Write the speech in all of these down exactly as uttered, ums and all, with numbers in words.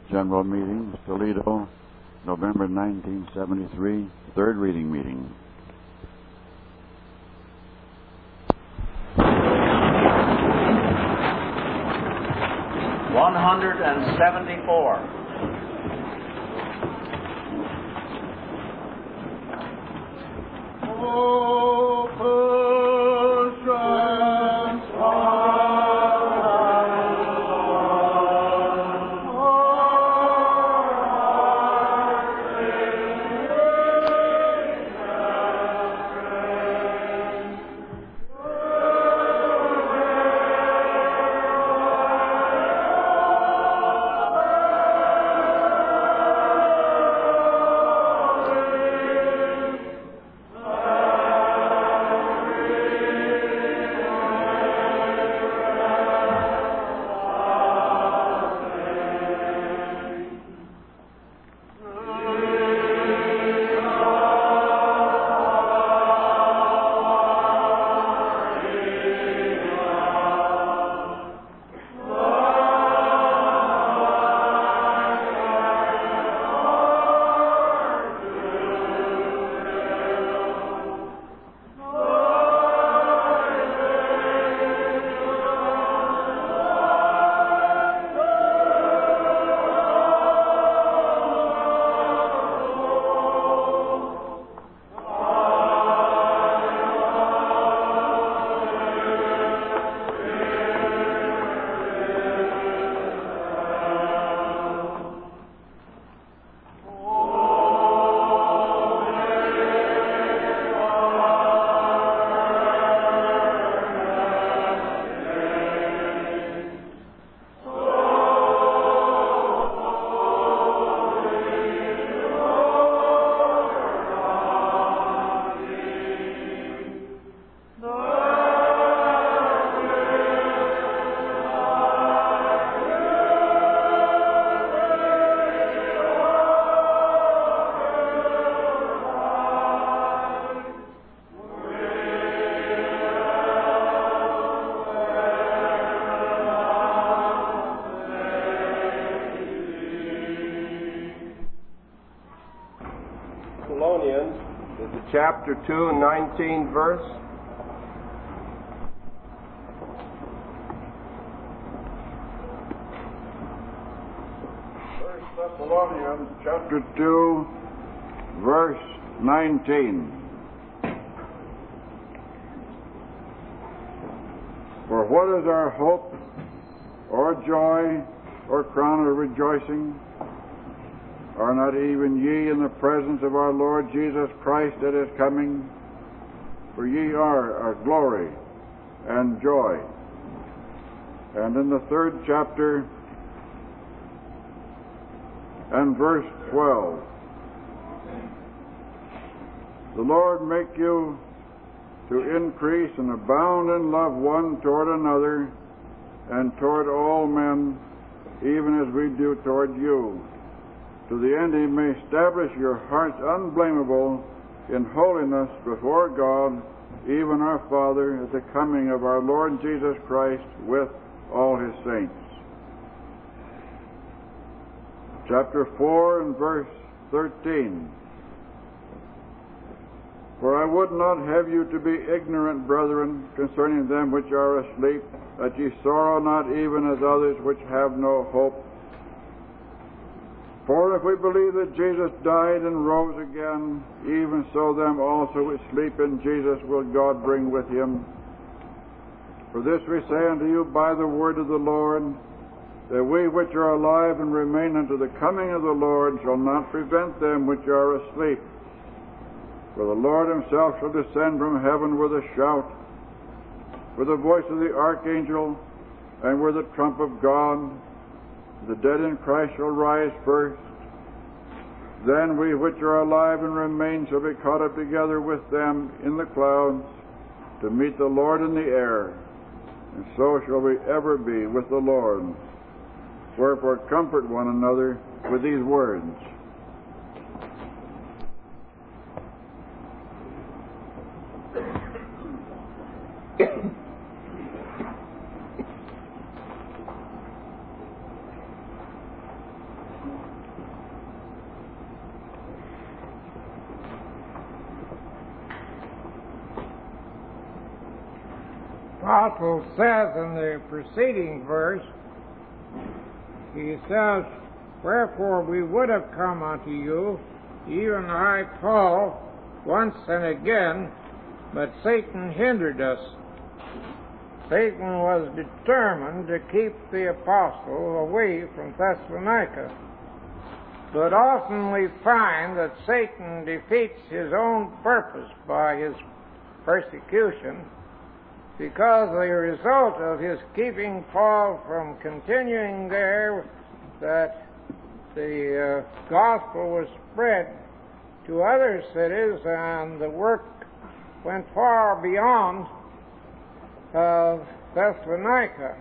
General Meeting, Toledo, November nineteen seventy-three, third reading meeting. one hundred seventy-four. Chapter two, nineteenth verse. First Thessalonians chapter two, verse nineteen. For what is our hope, or joy, or crown of rejoicing? Are not even ye in the presence of our Lord Jesus Christ at his coming? For ye are our glory and joy. And in the third chapter and verse twelve, the Lord make you to increase and abound in love one toward another and toward all men, even as we do toward you, to the end he may establish your hearts unblameable in holiness before God, even our Father, at the coming of our Lord Jesus Christ with all his saints. Chapter four and verse thirteen. For I would not have you to be ignorant, brethren, concerning them which are asleep, that ye sorrow not even as others which have no hope. For if we believe that Jesus died and rose again, even so them also which sleep in Jesus will God bring with him. For this we say unto you by the word of the Lord, that we which are alive and remain unto the coming of the Lord shall not prevent them which are asleep. For the Lord himself shall descend from heaven with a shout, with the voice of the archangel, and with the trump of God. The dead in Christ shall rise first. Then we which are alive and remain shall be caught up together with them in the clouds to meet the Lord in the air. And so shall we ever be with the Lord. Wherefore comfort one another with these words. apostle says in the preceding verse, he says, "Wherefore we would have come unto you, even I, Paul, once and again, but Satan hindered us." Satan was determined to keep the apostle away from Thessalonica. But often we find that Satan defeats his own purpose by his persecution, because the result of his keeping Paul from continuing there, that the uh, gospel was spread to other cities, and the work went far beyond uh, Thessalonica.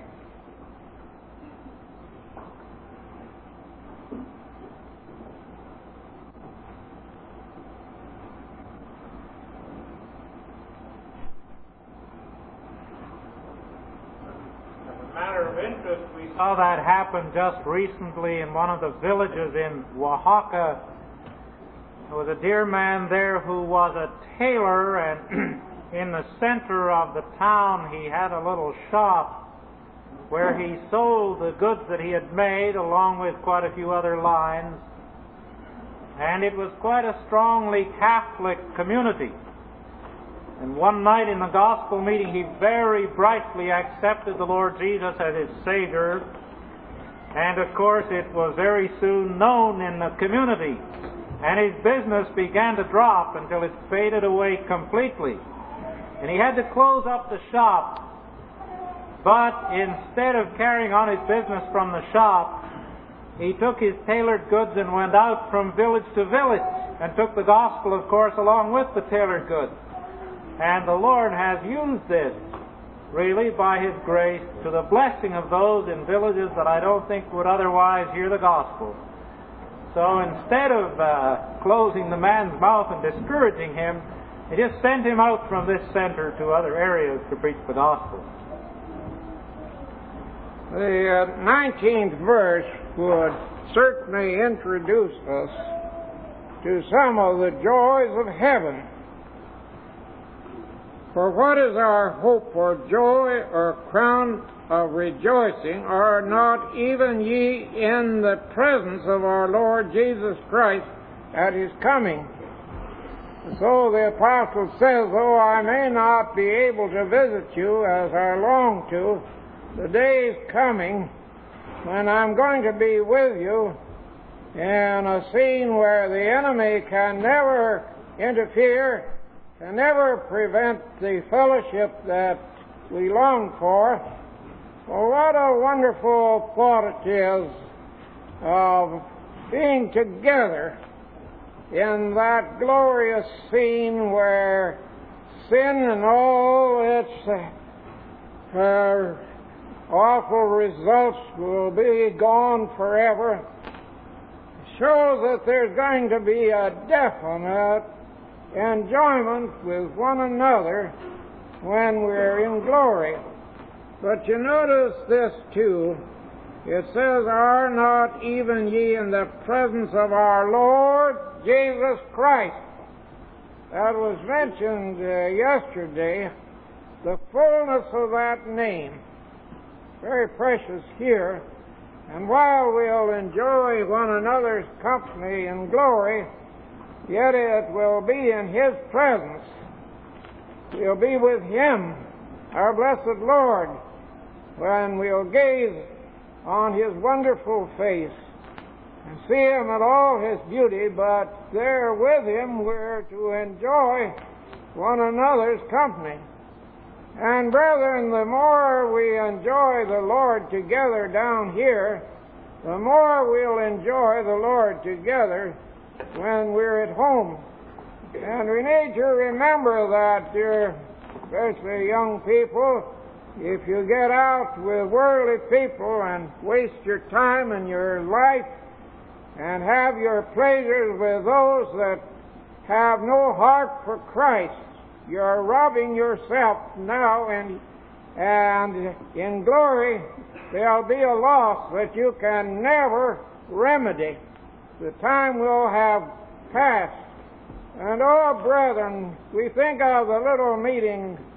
Matter of interest, we saw that happen just recently in one of the villages in Oaxaca. There was a dear man there who was a tailor, and in the center of the town he had a little shop where he sold the goods that he had made, along with quite a few other lines. And it was quite a strongly Catholic community. And one night in the gospel meeting, he very brightly accepted the Lord Jesus as his Savior. And of course, it was very soon known in the community. And his business began to drop until it faded away completely. And he had to close up the shop. But instead of carrying on his business from the shop, he took his tailored goods and went out from village to village and took the gospel, of course, along with the tailored goods. And the Lord has used this, really, by His grace, to the blessing of those in villages that I don't think would otherwise hear the gospel. So instead of uh, closing the man's mouth and discouraging him, He just sent him out from this center to other areas to preach the gospel. The uh, nineteenth verse would certainly introduce us to some of the joys of heaven. For what is our hope or joy or crown of rejoicing, are not even ye in the presence of our Lord Jesus Christ at His coming? So the apostle says, "Though I may not be able to visit you as I long to, the day is coming when I'm going to be with you in a scene where the enemy can never interfere, can never prevent the fellowship that we long for." Well, what a wonderful thought it is of being together in that glorious scene where sin and all its uh, uh, awful results will be gone forever. It shows that there's going to be a definite enjoyment with one another when we're in glory. But you notice this too. It says, "Are not even ye in the presence of our Lord Jesus Christ?" That was mentioned uh, yesterday, the fullness of that name. Very precious here. And while we'll enjoy one another's company in glory, yet it will be in His presence. We'll be with Him, our blessed Lord, when we'll gaze on His wonderful face and see Him in all His beauty, but there with Him we're to enjoy one another's company. And brethren, the more we enjoy the Lord together down here, the more we'll enjoy the Lord together when we're at home. And we need to remember that, dear, especially young people, if you get out with worldly people and waste your time and your life and have your pleasures with those that have no heart for Christ, you're robbing yourself now, and, and in glory there'll be a loss that you can never remedy. The time will have passed. And oh, brethren, we think of the little meeting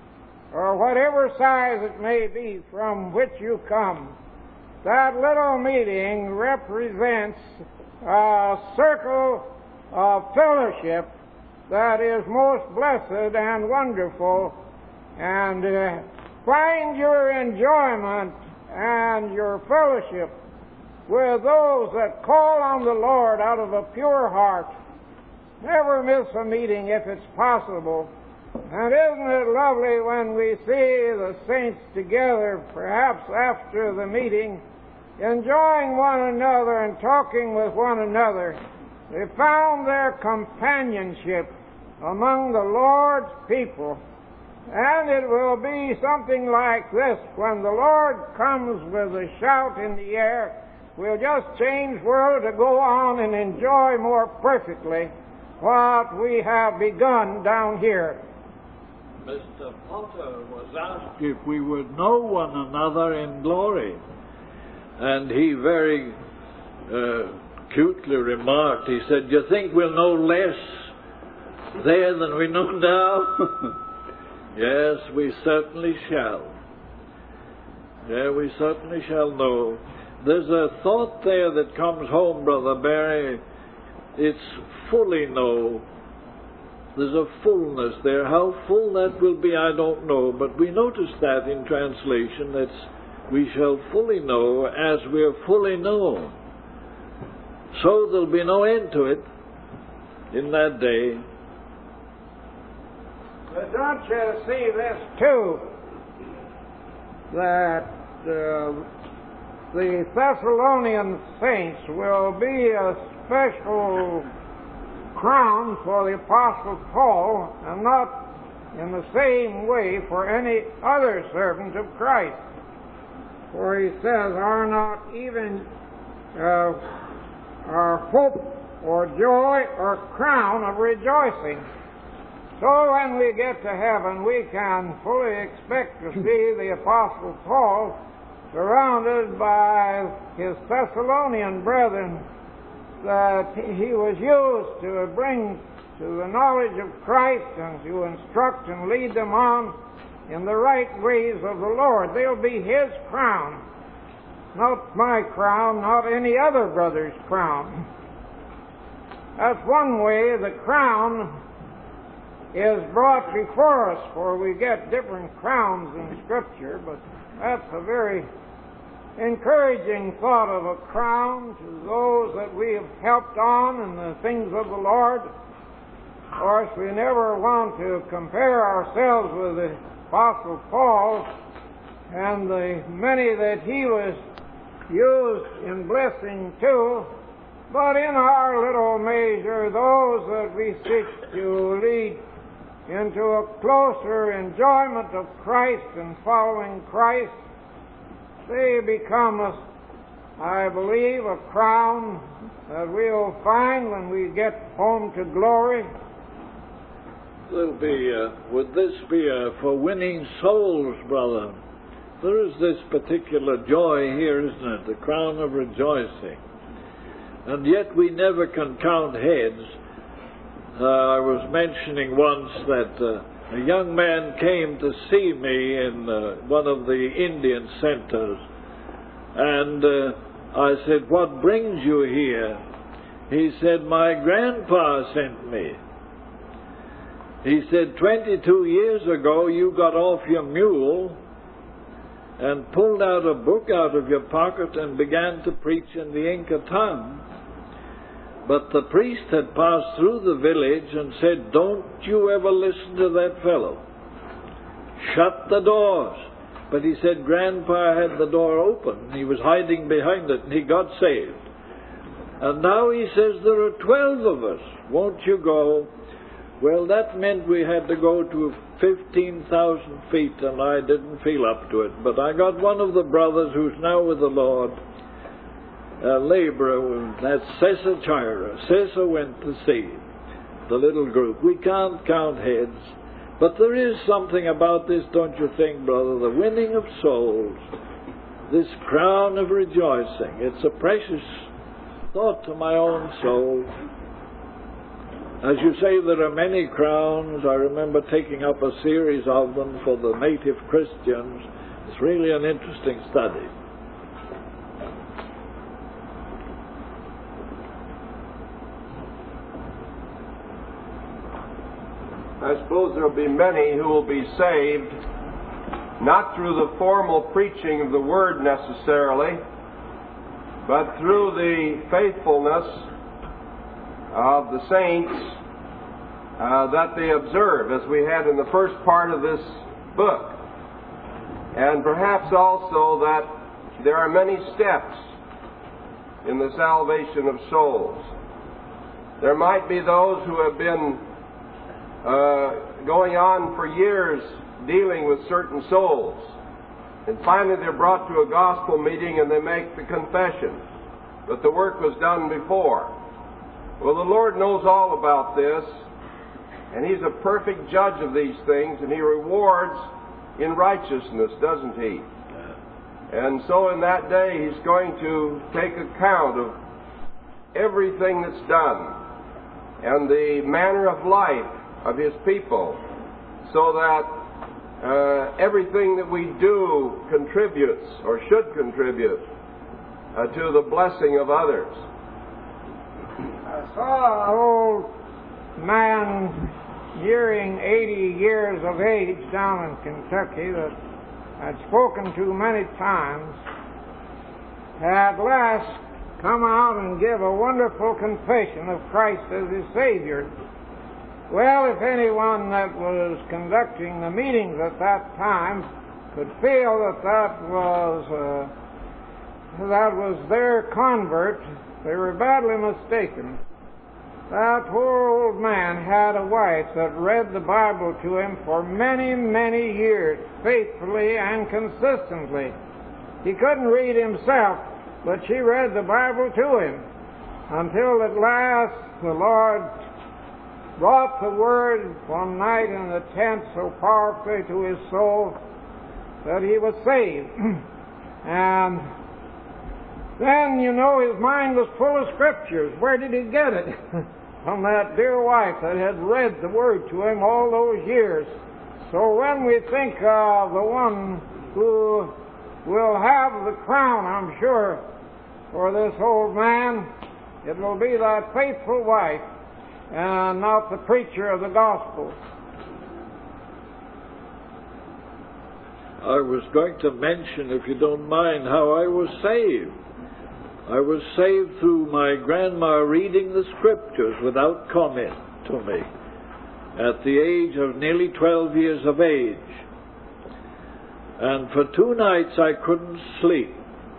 or whatever size it may be from which you come, that little meeting represents a circle of fellowship that is most blessed and wonderful, and uh, find your enjoyment and your fellowship with those that call on the Lord out of a pure heart. Never miss a meeting if it's possible. And isn't it lovely when we see the saints together, perhaps after the meeting, enjoying one another and talking with one another? They found their companionship among the Lord's people. And it will be something like this. When the Lord comes with a shout in the air, we'll just change world to go on and enjoy more perfectly what we have begun down here. Mister Potter was asked if we would know one another in glory. And he very uh, cutely remarked, he said, "Do you think we'll know less there than we know now?" Yes, we certainly shall. Yeah, we certainly shall know. There's a thought there that comes home, Brother Barry. It's fully know. There's a fullness there. How full that will be, I don't know. But we notice that in translation, that we shall fully know as we are fully known. So there'll be no end to it in that day. But don't you see this too, that uh, the Thessalonian saints will be a special crown for the Apostle Paul, and not in the same way for any other servant of Christ. For he says, "Are not even uh, our hope or joy or crown of rejoicing." So when we get to heaven, we can fully expect to see the Apostle Paul surrounded by his Thessalonian brethren that he was used to bring to the knowledge of Christ and to instruct and lead them on in the right ways of the Lord. They'll be his crown, not my crown, not any other brother's crown. That's one way the crown is brought before us, for we get different crowns in Scripture, but that's a very encouraging thought of a crown to those that we have helped on in the things of the Lord. Of course, we never want to compare ourselves with the Apostle Paul and the many that he was used in blessing too, but in our little measure, those that we seek to lead into a closer enjoyment of Christ and following Christ, they become, a, I believe, a crown that we'll find when we get home to glory. There'll be, uh, would this be uh, for winning souls, brother? There is this particular joy here, isn't it? The crown of rejoicing. And yet we never can count heads. Uh, I was mentioning once that uh, a young man came to see me in uh, one of the Indian centers, and uh, I said, "What brings you here?" He said, "My grandpa sent me." He said, twenty-two years ago you got off your mule and pulled out a book out of your pocket and began to preach in the Inca tongue. But the priest had passed through the village and said, "Don't you ever listen to that fellow. Shut the doors." But he said Grandpa had the door open. He was hiding behind it, and he got saved. And now he says, "There are twelve of us. Won't you go?" Well, that meant we had to go to fifteen thousand feet, and I didn't feel up to it. But I got one of the brothers who's now with the Lord, a laborer, that's Cesar Chira. Cesar went to see the little group. We can't count heads, but there is something about this, don't you think, brother? The winning of souls, this crown of rejoicing. It's a precious thought to my own soul. As you say, there are many crowns. I remember taking up a series of them for the native Christians. It's really an interesting study. I suppose there will be many who will be saved, not through the formal preaching of the Word necessarily, but through the faithfulness of the saints uh, that they observe, as we had in the first part of this book. And perhaps also that there are many steps in the salvation of souls. There might be those who have been uh, going on for years dealing with certain souls, and finally they're brought to a gospel meeting and they make the confession that the work was done before. Well, the Lord knows all about this, and He's a perfect judge of these things, and He rewards in righteousness, doesn't He? And so in that day He's going to take account of everything that's done and the manner of life of His people, so that uh, everything that we do contributes, or should contribute, uh, to the blessing of others. I saw an old man nearing eighty years of age down in Kentucky that I'd spoken to many times, at last come out and give a wonderful confession of Christ as his Savior. Well, if anyone that was conducting the meetings at that time could feel that that was uh, that was their convert, they were badly mistaken. That poor old man had a wife that read the Bible to him for many, many years, faithfully and consistently. He couldn't read himself, but she read the Bible to him, until at last the Lord brought the Word one night in the tent so powerfully to his soul that he was saved. And then, you know, his mind was full of Scriptures. Where did he get it? From that dear wife that had read the Word to him all those years. So when we think of the one who will have the crown, I'm sure, for this old man, it will be that faithful wife, and not the preacher of the gospel. I was going to mention, if you don't mind, how I was saved. I was saved through my grandma reading the Scriptures without comment to me at the age of nearly twelve years of age. And for two nights I couldn't sleep.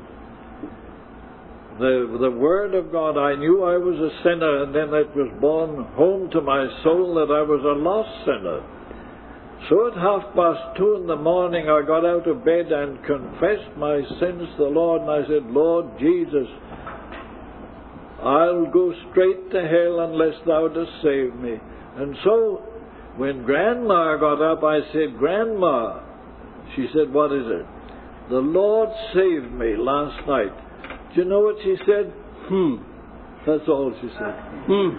The, the Word of God, I knew I was a sinner, and then it was borne home to my soul that I was a lost sinner. So at half past two in the morning I got out of bed and confessed my sins to the Lord, and I said, Lord Jesus, I'll go straight to hell unless Thou dost save me. And so when Grandma got up, I said, Grandma, she said, what is it? The Lord saved me last night. Do you know what she said? Hmm. That's all she said. Hmm.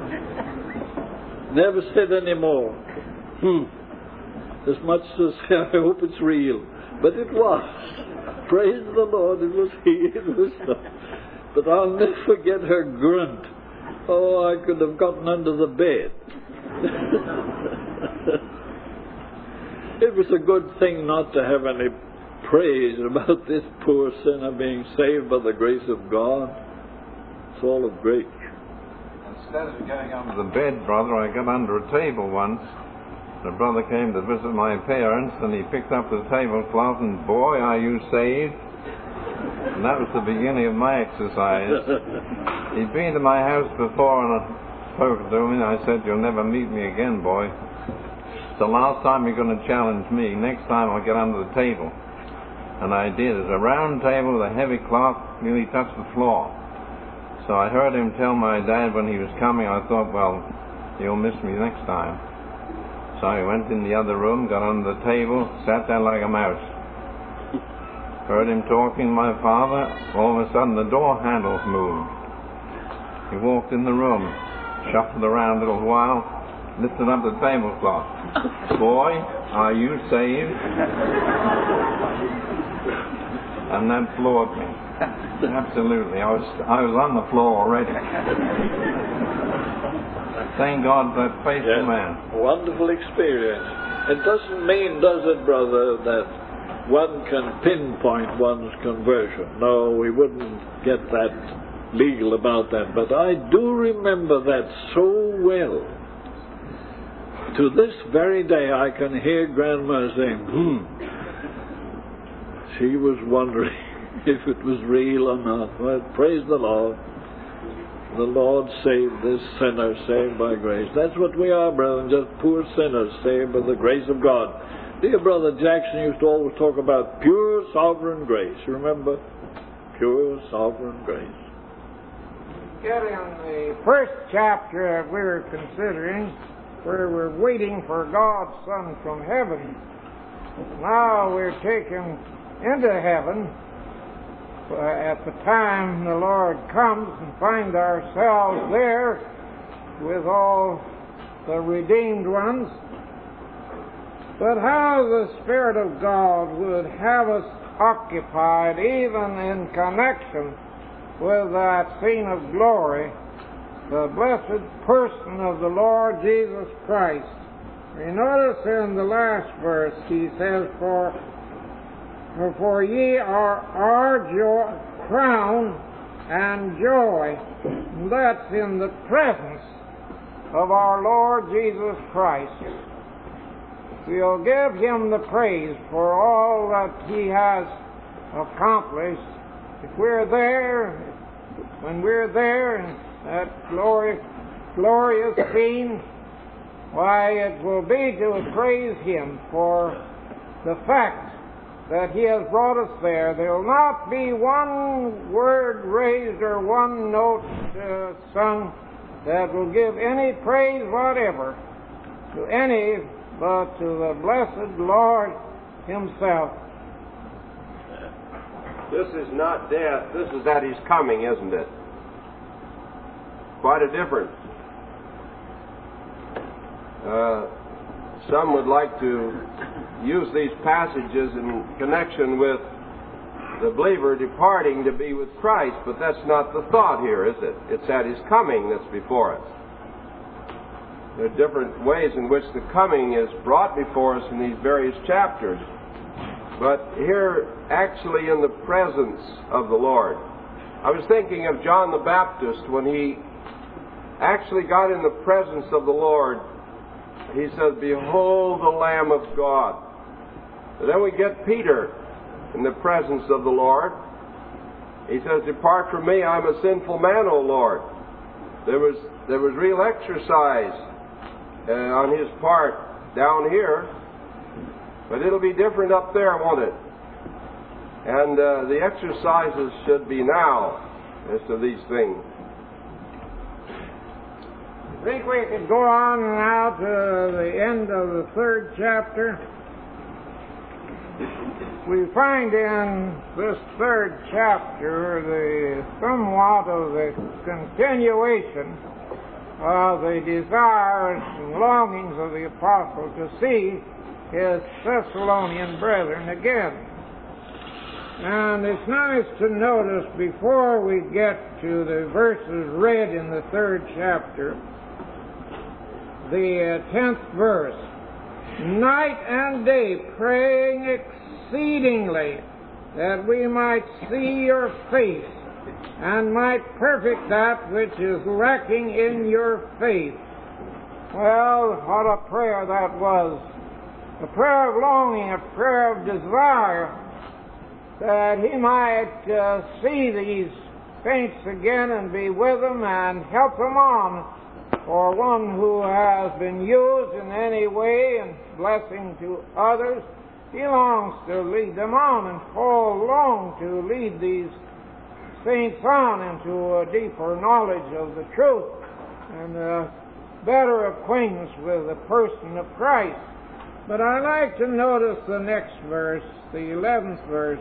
Never said any more. Hmm. As much to say, I hope it's real. But it was. Praise the Lord, it was He. It was not. But I'll never forget her grunt. Oh, I could have gotten under the bed. It was a good thing not to have any praise about this poor sinner being saved by the grace of God. It's all of grace. Instead of going under the bed, brother, I got under a table once. A brother came to visit my parents, and he picked up the tablecloth, and boy, are you saved. And that was the beginning of my exercise. He'd been to my house before, and I spoke to him, and I said, you'll never meet me again, boy. It's the last time you're going to challenge me. Next time I'll get under the table. And I did. It was a round table with a heavy cloth, nearly touched the floor. So I heard him tell my dad when he was coming, I thought, well, you'll miss me next time. So I went in the other room, got under the table, sat there like a mouse. Heard him talking to my father. All of a sudden the door handles moved. He walked in the room. shuffled around a little while, lifted up the tablecloth. Boy, are you saved? And that floored me. Absolutely. I was I was on the floor already. Thank God for that faithful Yes. man. Wonderful experience. It doesn't mean, does it, brother, that one can pinpoint one's conversion. No, we wouldn't get that legal about that. But I do remember that so well. To this very day, I can hear Grandma saying, hmm. She was wondering if it was real or not. Well, praise the Lord. The Lord saved this sinner, saved by grace. That's what we are, brethren, just poor sinners, saved by the grace of God. Dear Brother Jackson used to always talk about pure sovereign grace. You remember? Pure sovereign grace. Get in the first chapter that we were considering, where we're waiting for God's Son from heaven. Now we're taken into heaven uh, at the time the Lord comes and find ourselves there with all the redeemed ones. But how the Spirit of God would have us occupied even in connection with that scene of glory, the blessed person of the Lord Jesus Christ. You notice in the last verse he says, For, for ye are our joy, crown and joy. And that's in the presence of our Lord Jesus Christ. We'll give him the praise for all that he has accomplished. If we're there, when we're there in that glory, glorious scene, why, it will be to praise him for the fact that he has brought us there. There will not be one word raised or one note uh, sung that will give any praise whatever to any but to the blessed Lord himself. This is not death, this is at his coming, isn't it? Quite a difference. Uh, some would like to use these passages in connection with the believer departing to be with Christ, but that's not the thought here, is it? It's at his coming that's before us. There are different ways in which the coming is brought before us in these various chapters. But here, actually in the presence of the Lord. I was thinking of John the Baptist when he actually got in the presence of the Lord. He says, Behold the Lamb of God. And then we get Peter in the presence of the Lord. He says, Depart from me, I'm a sinful man, O Lord. There was, there was real exercise uh, on his part down here. But it'll be different up there, won't it? And uh, the exercises should be now as to these things. I think we could go on now to the end of the third chapter. We find in this third chapter the somewhat of the continuation of the desires and longings of the apostle to see his Thessalonian brethren again. And it's nice to notice before we get to the verses read in the third chapter, the uh, tenth verse, night and day praying exceedingly that we might see your face and might perfect that which is lacking in your faith. Well, what a prayer that was. A prayer of longing, a prayer of desire that he might uh, see these saints again and be with them and help them on. For one who has been used in any way and blessing to others, he longs to lead them on, and Paul longed to lead these saints on into a deeper knowledge of the truth and a better acquaintance with the person of Christ. But I like to notice the next verse, the eleventh verse.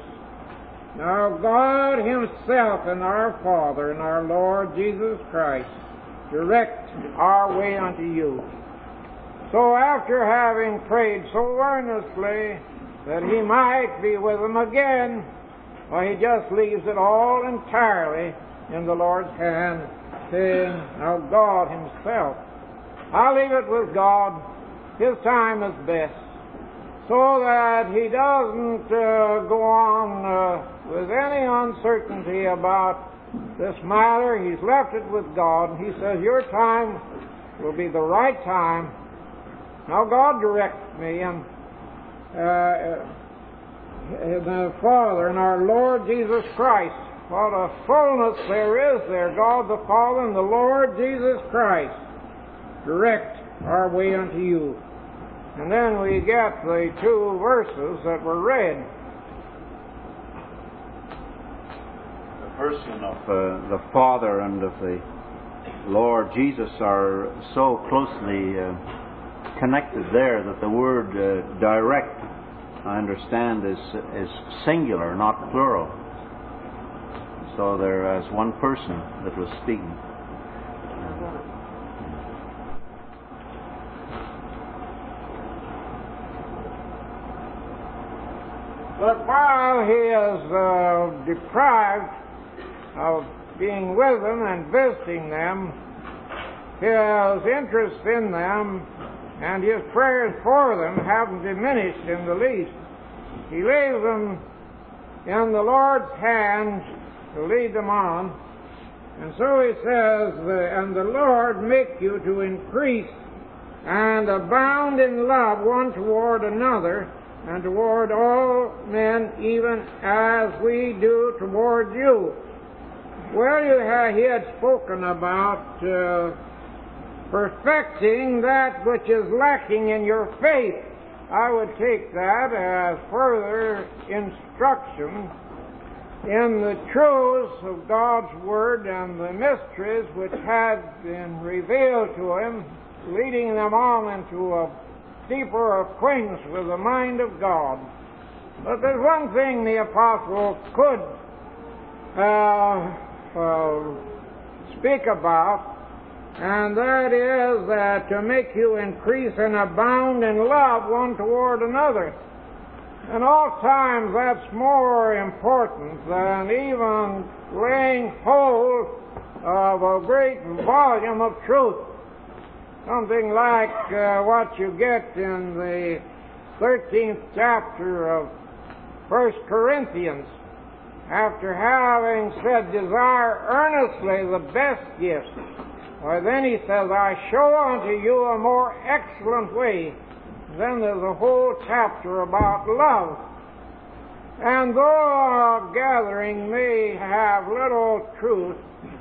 Now God himself and our Father and our Lord Jesus Christ, direct our way unto you. So after having prayed so earnestly that he might be with them again, well, he just leaves it all entirely in the Lord's hand, saying, now God himself, I'll leave it with God. His time is best. So that he doesn't uh, go on uh, with any uncertainty about this matter. He's left it with God. He says, your time will be the right time. Now God directs me, and uh, the Father and our Lord Jesus Christ. What a fullness there is there. God the Father and the Lord Jesus Christ direct our way unto you. And then we get the two verses that were read. The person of uh, the Father and of the Lord Jesus are so closely uh, connected there that the word uh, direct, I understand, is, is singular, not plural. So they're as one person that was speaking. But while he is uh, deprived of being with them and visiting them, his interest in them and his prayers for them haven't diminished in the least. He leaves them in the Lord's hands to lead them on. And so he says, and the Lord make you to increase and abound in love one toward another, and toward all men, even as we do toward you. Well, you had, he had spoken about uh, perfecting that which is lacking in your faith. I would take that as further instruction in the truths of God's Word and the mysteries which had been revealed to him, leading them on into a deeper acquaintance with the mind of God. But there's one thing the apostle could uh, uh, speak about, and that is that to make you increase and abound in love one toward another. And all times that's more important than even laying hold of a great volume of truth. Something like uh, what you get in the thirteenth chapter of First Corinthians. After having said, desire earnestly the best gifts, why then he says, I show unto you a more excellent way. Then there's a whole chapter about love. And though our gathering may have little truth,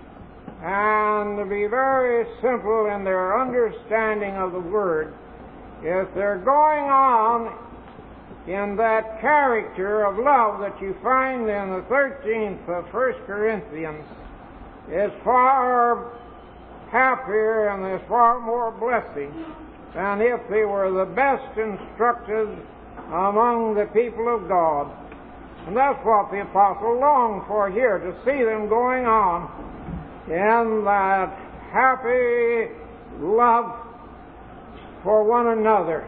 and be very simple in their understanding of the Word, if they're going on in that character of love that you find in the thirteenth of First Corinthians, is far happier and there's far more blessing than if they were the best instructed among the people of God. And that's what the apostle longed for here, to see them going on in that happy love for one another.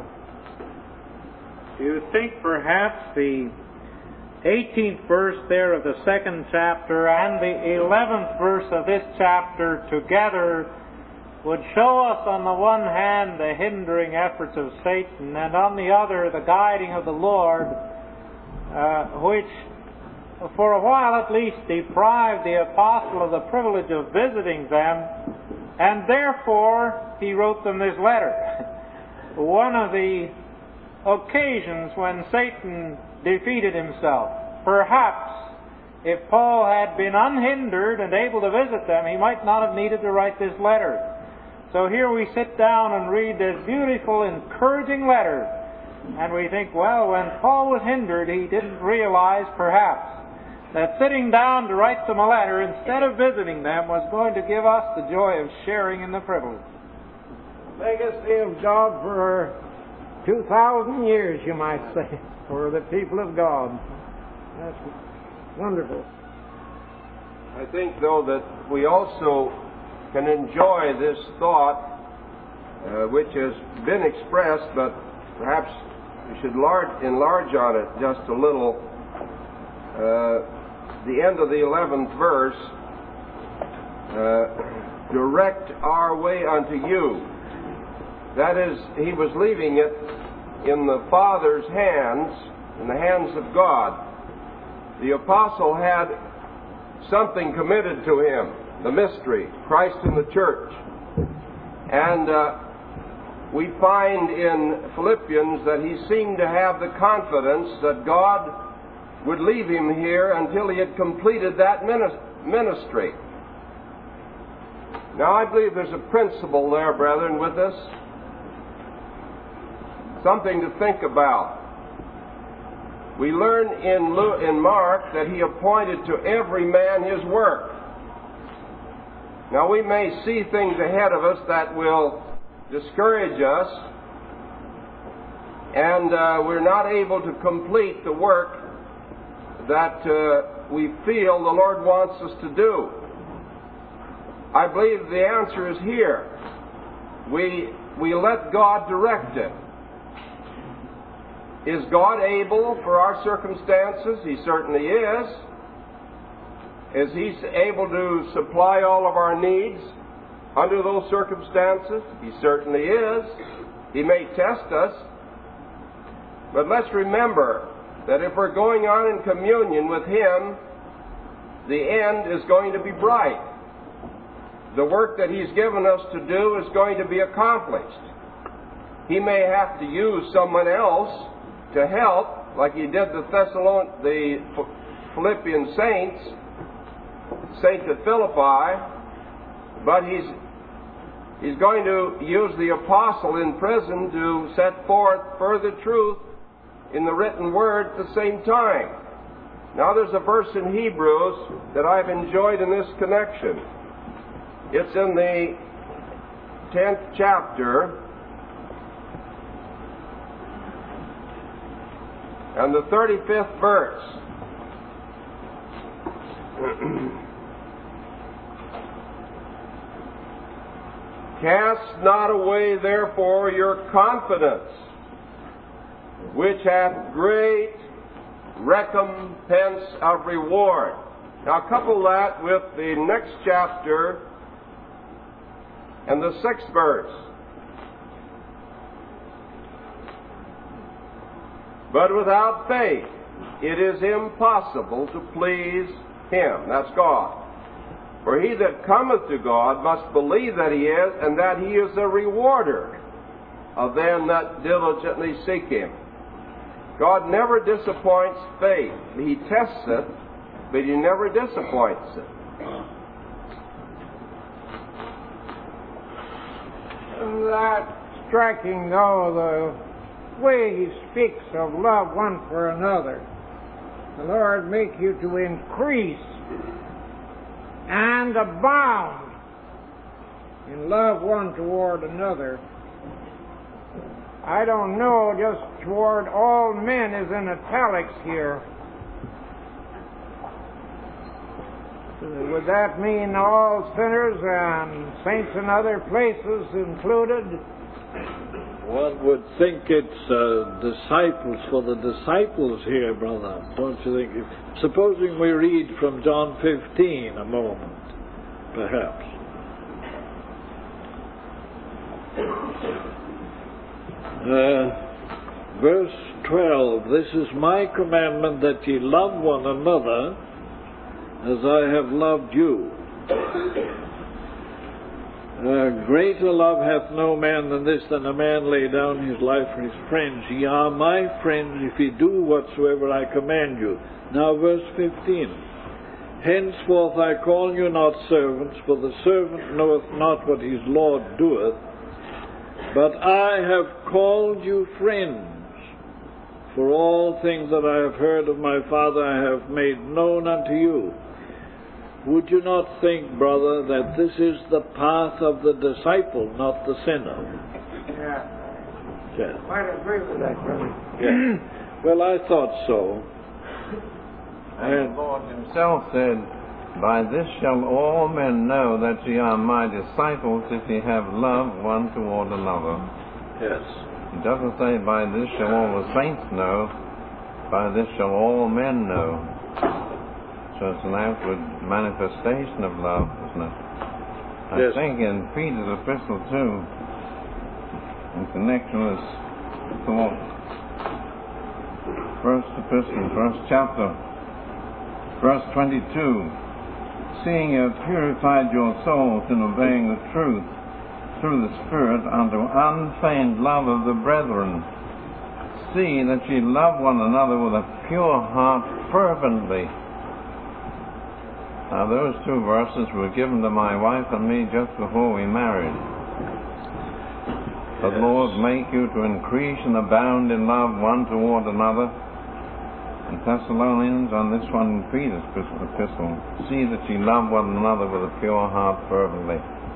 Do you think perhaps the eighteenth verse there of the second chapter and the eleventh verse of this chapter together would show us on the one hand the hindering efforts of Satan, and on the other the guiding of the Lord, uh, which for a while at least deprived the apostle of the privilege of visiting them, and therefore he wrote them this letter. One of the occasions when Satan defeated himself. Perhaps if Paul had been unhindered and able to visit them, he might not have needed to write this letter. So here we sit down and read this beautiful, encouraging letter, and we think, well, when Paul was hindered, he didn't realize perhaps that sitting down to write them a letter instead of visiting them was going to give us the joy of sharing in the privilege. Legacy of God for two thousand years, you might say, for the people of God. That's wonderful. I think, though, that we also can enjoy this thought uh, which has been expressed, but perhaps we should large, enlarge on it just a little. Uh, the end of the eleventh verse, uh, direct our way unto you. That is, he was leaving it in the Father's hands, in the hands of God. The apostle had something committed to him, the mystery, Christ in the church. And uh, we find in Philippians that he seemed to have the confidence that God would leave him here until he had completed that ministry. Now, I believe there's a principle there, brethren, with us. Something to think about. We learn in, Lu- in Mark that he appointed to every man his work. Now, we may see things ahead of us that will discourage us, and uh, we're not able to complete the work that uh, we feel the Lord wants us to do. I believe the answer is here. We, we let God direct it. Is God able for our circumstances? He certainly is. Is He able to supply all of our needs under those circumstances? He certainly is. He may test us. But let's remember that if we're going on in communion with Him, the end is going to be bright. The work that He's given us to do is going to be accomplished. He may have to use someone else to help, like He did the Thessalon- the Philippian saints, saints at Philippi, but He's He's going to use the apostle in prison to set forth further truth in the written word at the same time. Now there's a verse in Hebrews that I've enjoyed in this connection. It's in the tenth chapter and the thirty-fifth verse. Cast not away therefore your confidence, which hath great recompense of reward. Now couple that with the next chapter and the sixth verse. But without faith it is impossible to please Him. That's God. For he that cometh to God must believe that He is, and that He is a rewarder of them that diligently seek Him. God never disappoints faith. He tests it, but He never disappoints it. That's striking, though, the way He speaks of love one for another. The Lord make you to increase and abound in love one toward another. I don't know, just toward all men is in italics here. Would that mean all sinners and saints in other places included? One would think it's uh, disciples for the disciples here, brother. Don't you think? If, supposing we read from John fifteen a moment, perhaps. Uh, verse twelve, this is my commandment, that ye love one another as I have loved you. Uh, greater love hath no man than this, than a man lay down his life for his friends. Ye are my friends if ye do whatsoever I command you. Now verse fifteen. Henceforth I call you not servants, for the servant knoweth not what his Lord doeth, but I have called you friends. For all things that I have heard of my Father I have made known unto you. Would you not think, brother, that this is the path of the disciple, not the sinner? Yeah. Yeah. I might agree with that, brother. Yeah. Well, I thought so. And the Lord Himself said, By this shall all men know that ye are my disciples, if ye have love one toward another. Yes. It doesn't say, by this shall all the saints know, by this shall all men know. So it's an outward manifestation of love, isn't it? I Yes. think in Peter's epistle too, in connection with this thought, first epistle, first chapter, verse twenty-two, seeing you have purified your souls in obeying the truth through the Spirit unto unfeigned love of the brethren, see that ye love one another with a pure heart fervently. Now those two verses were given to my wife and me just before we married. The Yes. Lord make you to increase and abound in love one toward another. In Thessalonians, on this one, Peter's epistle, see that ye love one another with a pure heart fervently.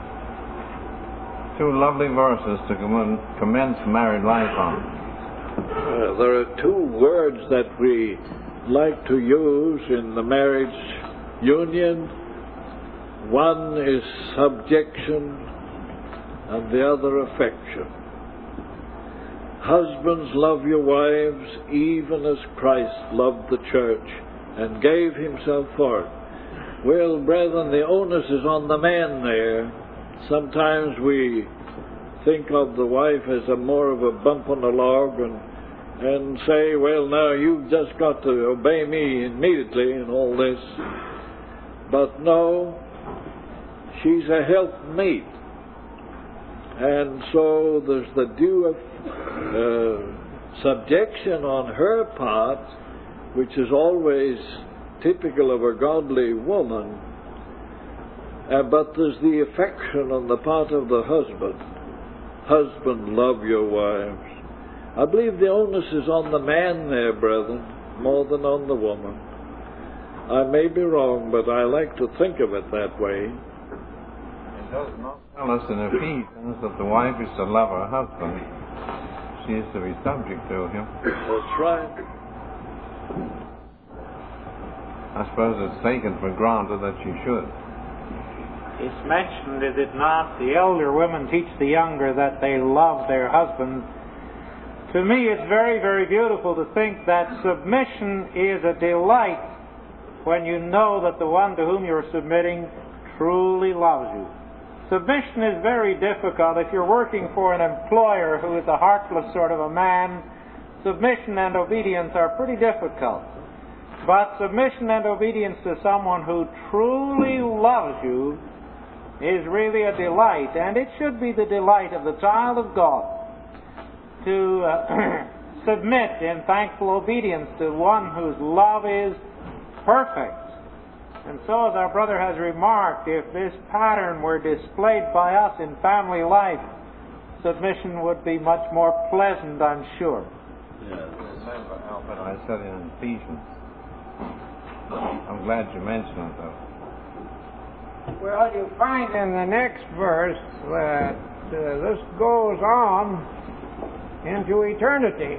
Two lovely verses to commence married life on. Uh, there are two words that we like to use in the marriage union. One is subjection and the other affection. Husbands, love your wives even as Christ loved the church and gave himself for it. Well, brethren, the onus is on the man there. Sometimes we think of the wife as a more of a bump on the log and and say, well, now you've just got to obey me immediately and all this. But no, she's a helpmeet. And so there's the due of uh, subjection on her part, which is always typical of a godly woman. Uh, but there's the affection on the part of the husband. Husband, love your wives. I believe the onus is on the man there, brethren, more than on the woman. I may be wrong, but I like to think of it that way. It does not tell us in Ephesians that the wife is to love her husband. She is to be subject to him. That's right. I suppose it's taken for granted that she should. It's mentioned, is it not? The elder women teach the younger that they love their husbands. To me, it's very, very beautiful to think that submission is a delight when you know that the one to whom you're submitting truly loves you. Submission is very difficult. If you're working for an employer who is a heartless sort of a man, submission and obedience are pretty difficult. But submission and obedience to someone who truly loves you is really a delight, and it should be the delight of the child of God to uh, submit in thankful obedience to one whose love is perfect. And so, as our brother has remarked, if this pattern were displayed by us in family life, submission would be much more pleasant, I'm sure. Yes. Remember, Albert, I said in Ephesians. I'm glad you mentioned it, though. Well, you find in the next verse that uh, this goes on into eternity.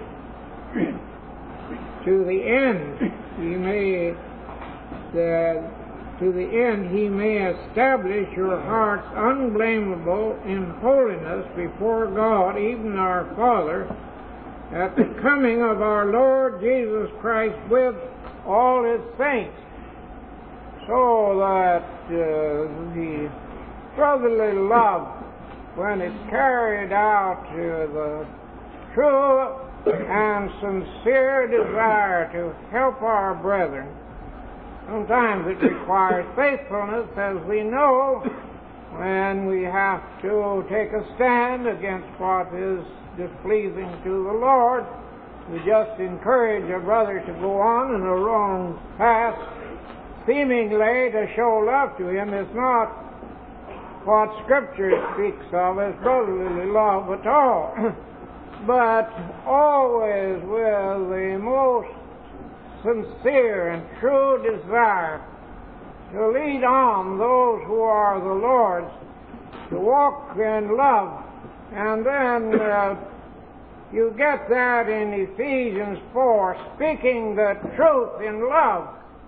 To the end, he may, the, to the end, he may establish your hearts unblameable in holiness before God, even our Father, at the coming of our Lord Jesus Christ with all his saints. So that uh, the brotherly love, when it's carried out to the true and sincere desire to help our brethren, sometimes it requires faithfulness, as we know, when we have to take a stand against what is displeasing to the Lord. We just encourage a brother to go on in a wrong path, seemingly to show love to him, is not what Scripture speaks of as brotherly love at all, but always with the most sincere and true desire to lead on those who are the Lord's, to walk in love. And then uh, you get that in Ephesians four, speaking the truth in love.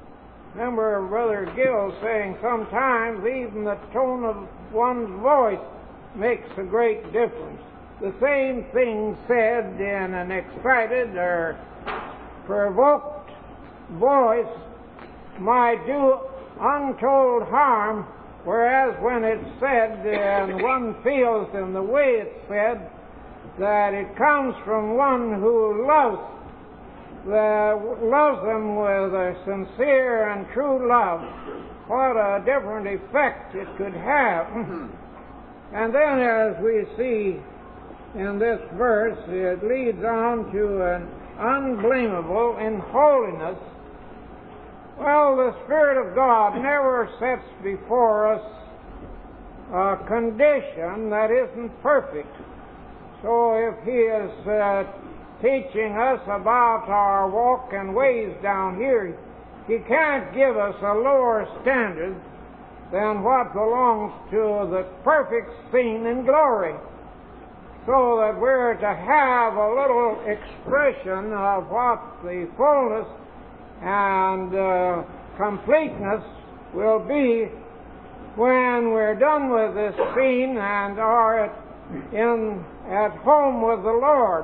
Remember Brother Gill saying sometimes even the tone of one's voice makes a great difference. The same thing said in an excited or provoked voice might do untold harm, whereas when it's said and one feels in the way it's said that it comes from one who loves that loves them with a sincere and true love, what a different effect it could have. And then as we see in this verse, it leads on to an unblameable in holiness. Well, the Spirit of God never sets before us a condition that isn't perfect. So if He is uh, teaching us about our walk and ways down here, He can't give us a lower standard than what belongs to the perfect scene in glory, so that we're to have a little expression of what the fullness and uh, completeness will be when we're done with this scene and are at, in, at home with the Lord.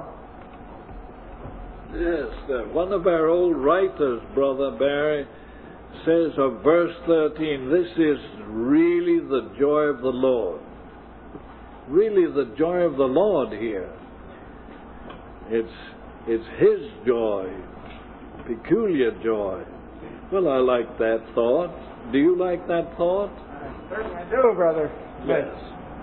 Yes, uh, one of our old writers, Brother Barry, says of verse thirteen, this is really the joy of the Lord. Really the joy of the Lord here. It's, it's His joy, peculiar joy. Well, I like that thought. Do you like that thought? I certainly do, Brother. Yes.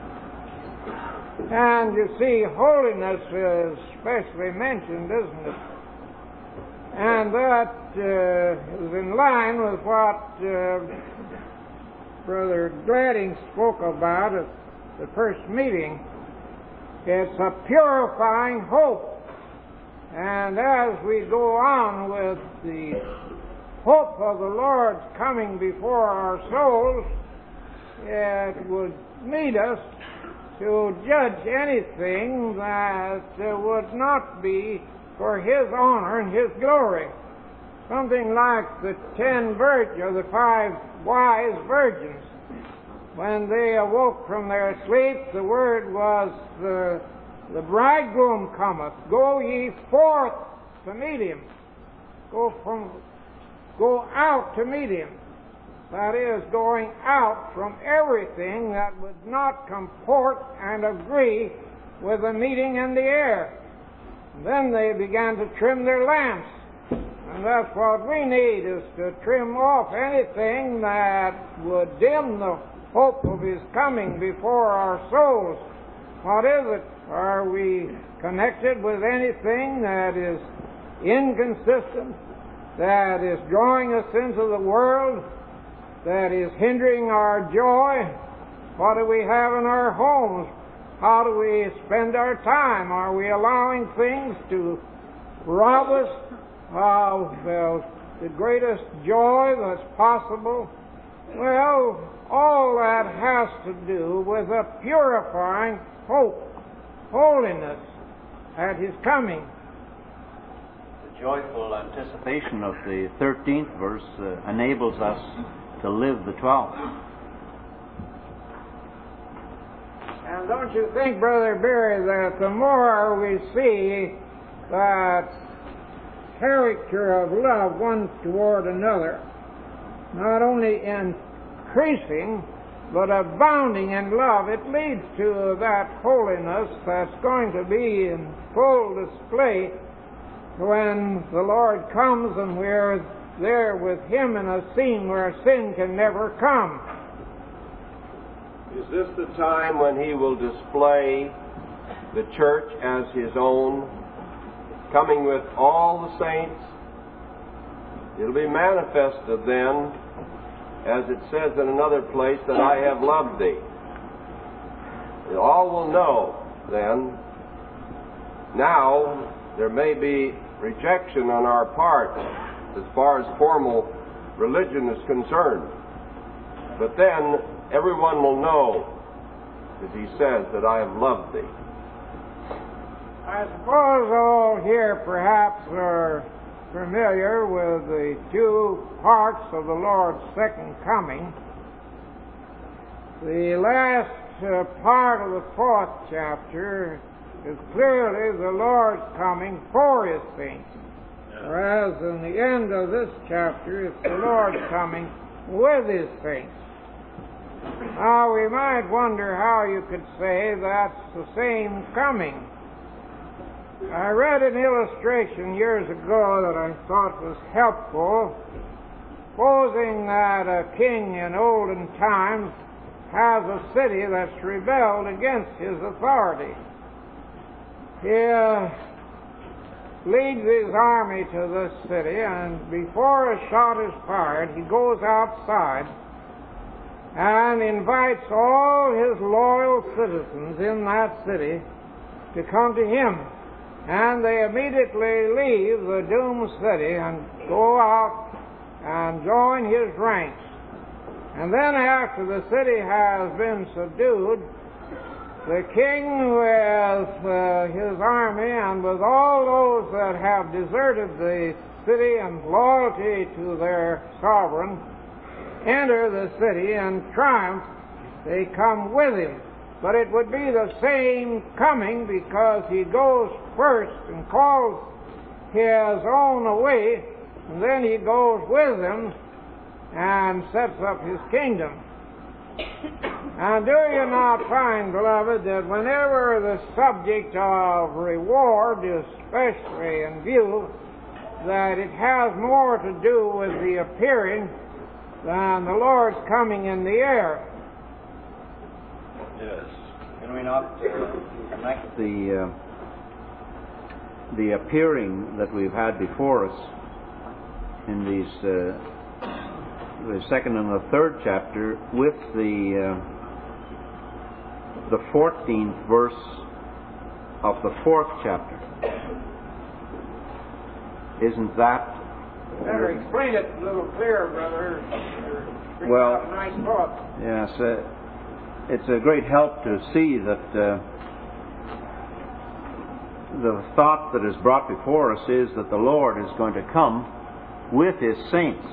And you see, holiness is especially mentioned, isn't it? And that uh, is in line with what uh, Brother Gladding spoke about at the first meeting. It's a purifying hope. And as we go on with the hope of the Lord's coming before our souls, it would lead us to judge anything that uh, would not be for His honor and His glory. Something like the ten virgins, or the five wise virgins. When they awoke from their sleep, the word was, the, the bridegroom cometh. Go ye forth to meet him. Go from, go out to meet him. That is, going out from everything that would not comport and agree with the meeting in the air. Then they began to trim their lamps. And that's what we need, is to trim off anything that would dim the hope of His coming before our souls. What is it? Are we connected with anything that is inconsistent, that is drawing us into the world, that is hindering our joy? What do we have in our homes? How do we spend our time? Are we allowing things to rob us of uh, the greatest joy that's possible? Well, all that has to do with a purifying hope, holiness at His coming. The joyful anticipation of the thirteenth verse uh, enables us to live the twelfth. And don't you think, Brother Barry, that the more we see that character of love one toward another, not only increasing, but abounding in love, it leads to that holiness that's going to be in full display when the Lord comes and we're there with Him in a scene where sin can never come. Is this the time when He will display the church as His own, coming with all the saints? It'll be manifested then, as it says in another place, that I have loved thee. And all will know then. Now, there may be rejection on our part as far as formal religion is concerned. But then, everyone will know, as He says, that I have loved thee. I suppose all here perhaps are familiar with the two parts of the Lord's second coming. The last uh, part of the fourth chapter is clearly the Lord's coming for His saints, whereas in the end of this chapter it's the Lord's coming with His saints. Now we might wonder how you could say that's the same coming. I read an illustration years ago that I thought was helpful, supposing that a king in olden times has a city that's rebelled against his authority. He uh, leads his army to this city, and before a shot is fired, he goes outside and invites all his loyal citizens in that city to come to him. And they immediately leave the doomed city and go out and join his ranks. And then after the city has been subdued, the king with uh, his army and with all those that have deserted the city and loyalty to their sovereign enter the city in triumph. They come with him. But it would be the same coming, because he goes first and calls his own away, and then he goes with them and sets up his kingdom. And do you not find, beloved, that whenever the subject of reward is especially in view, that it has more to do with the appearing than the Lord's coming in the air? Yes. Can we not uh, connect the uh, the appearing that we've had before us in these uh, the second and the third chapter with the uh, the fourteenth verse of the fourth chapter? Isn't that? Better explain it a little clearer, brother. Bring Well, out a nice thought. Yes, uh, it's a great help to see that uh, the thought that is brought before us is that the Lord is going to come with His saints.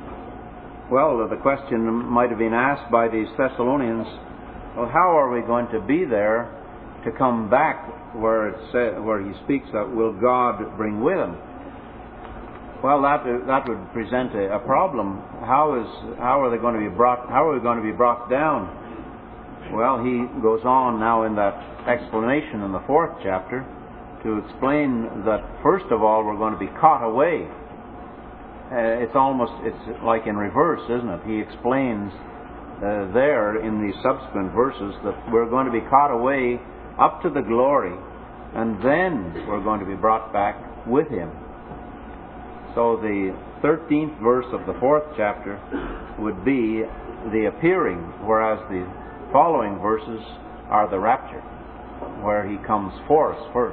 Well, the question might have been asked by these Thessalonians, well, how are we going to be there to come back where it sa- where he speaks that will God bring with Him? Well, that that would present a, a problem. How is how are they going to be brought? How are we going to be brought down? Well, he goes on now in that explanation in the fourth chapter to explain that first of all we're going to be caught away. Uh, it's almost it's like in reverse, isn't it? He explains uh, there in the subsequent verses that we're going to be caught away up to the glory, and then we're going to be brought back with Him. So the thirteenth verse of the fourth chapter would be the appearing, whereas the following verses are the rapture, where He comes for us first.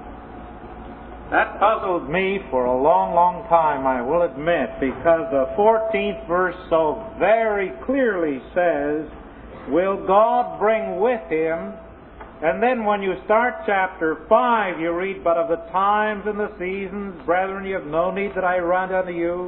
That puzzled me for a long, long time, I will admit, because the fourteenth verse so very clearly says, will God bring with Him? And then when you start chapter five, you read, but of the times and the seasons, brethren, you have no need that I write unto you.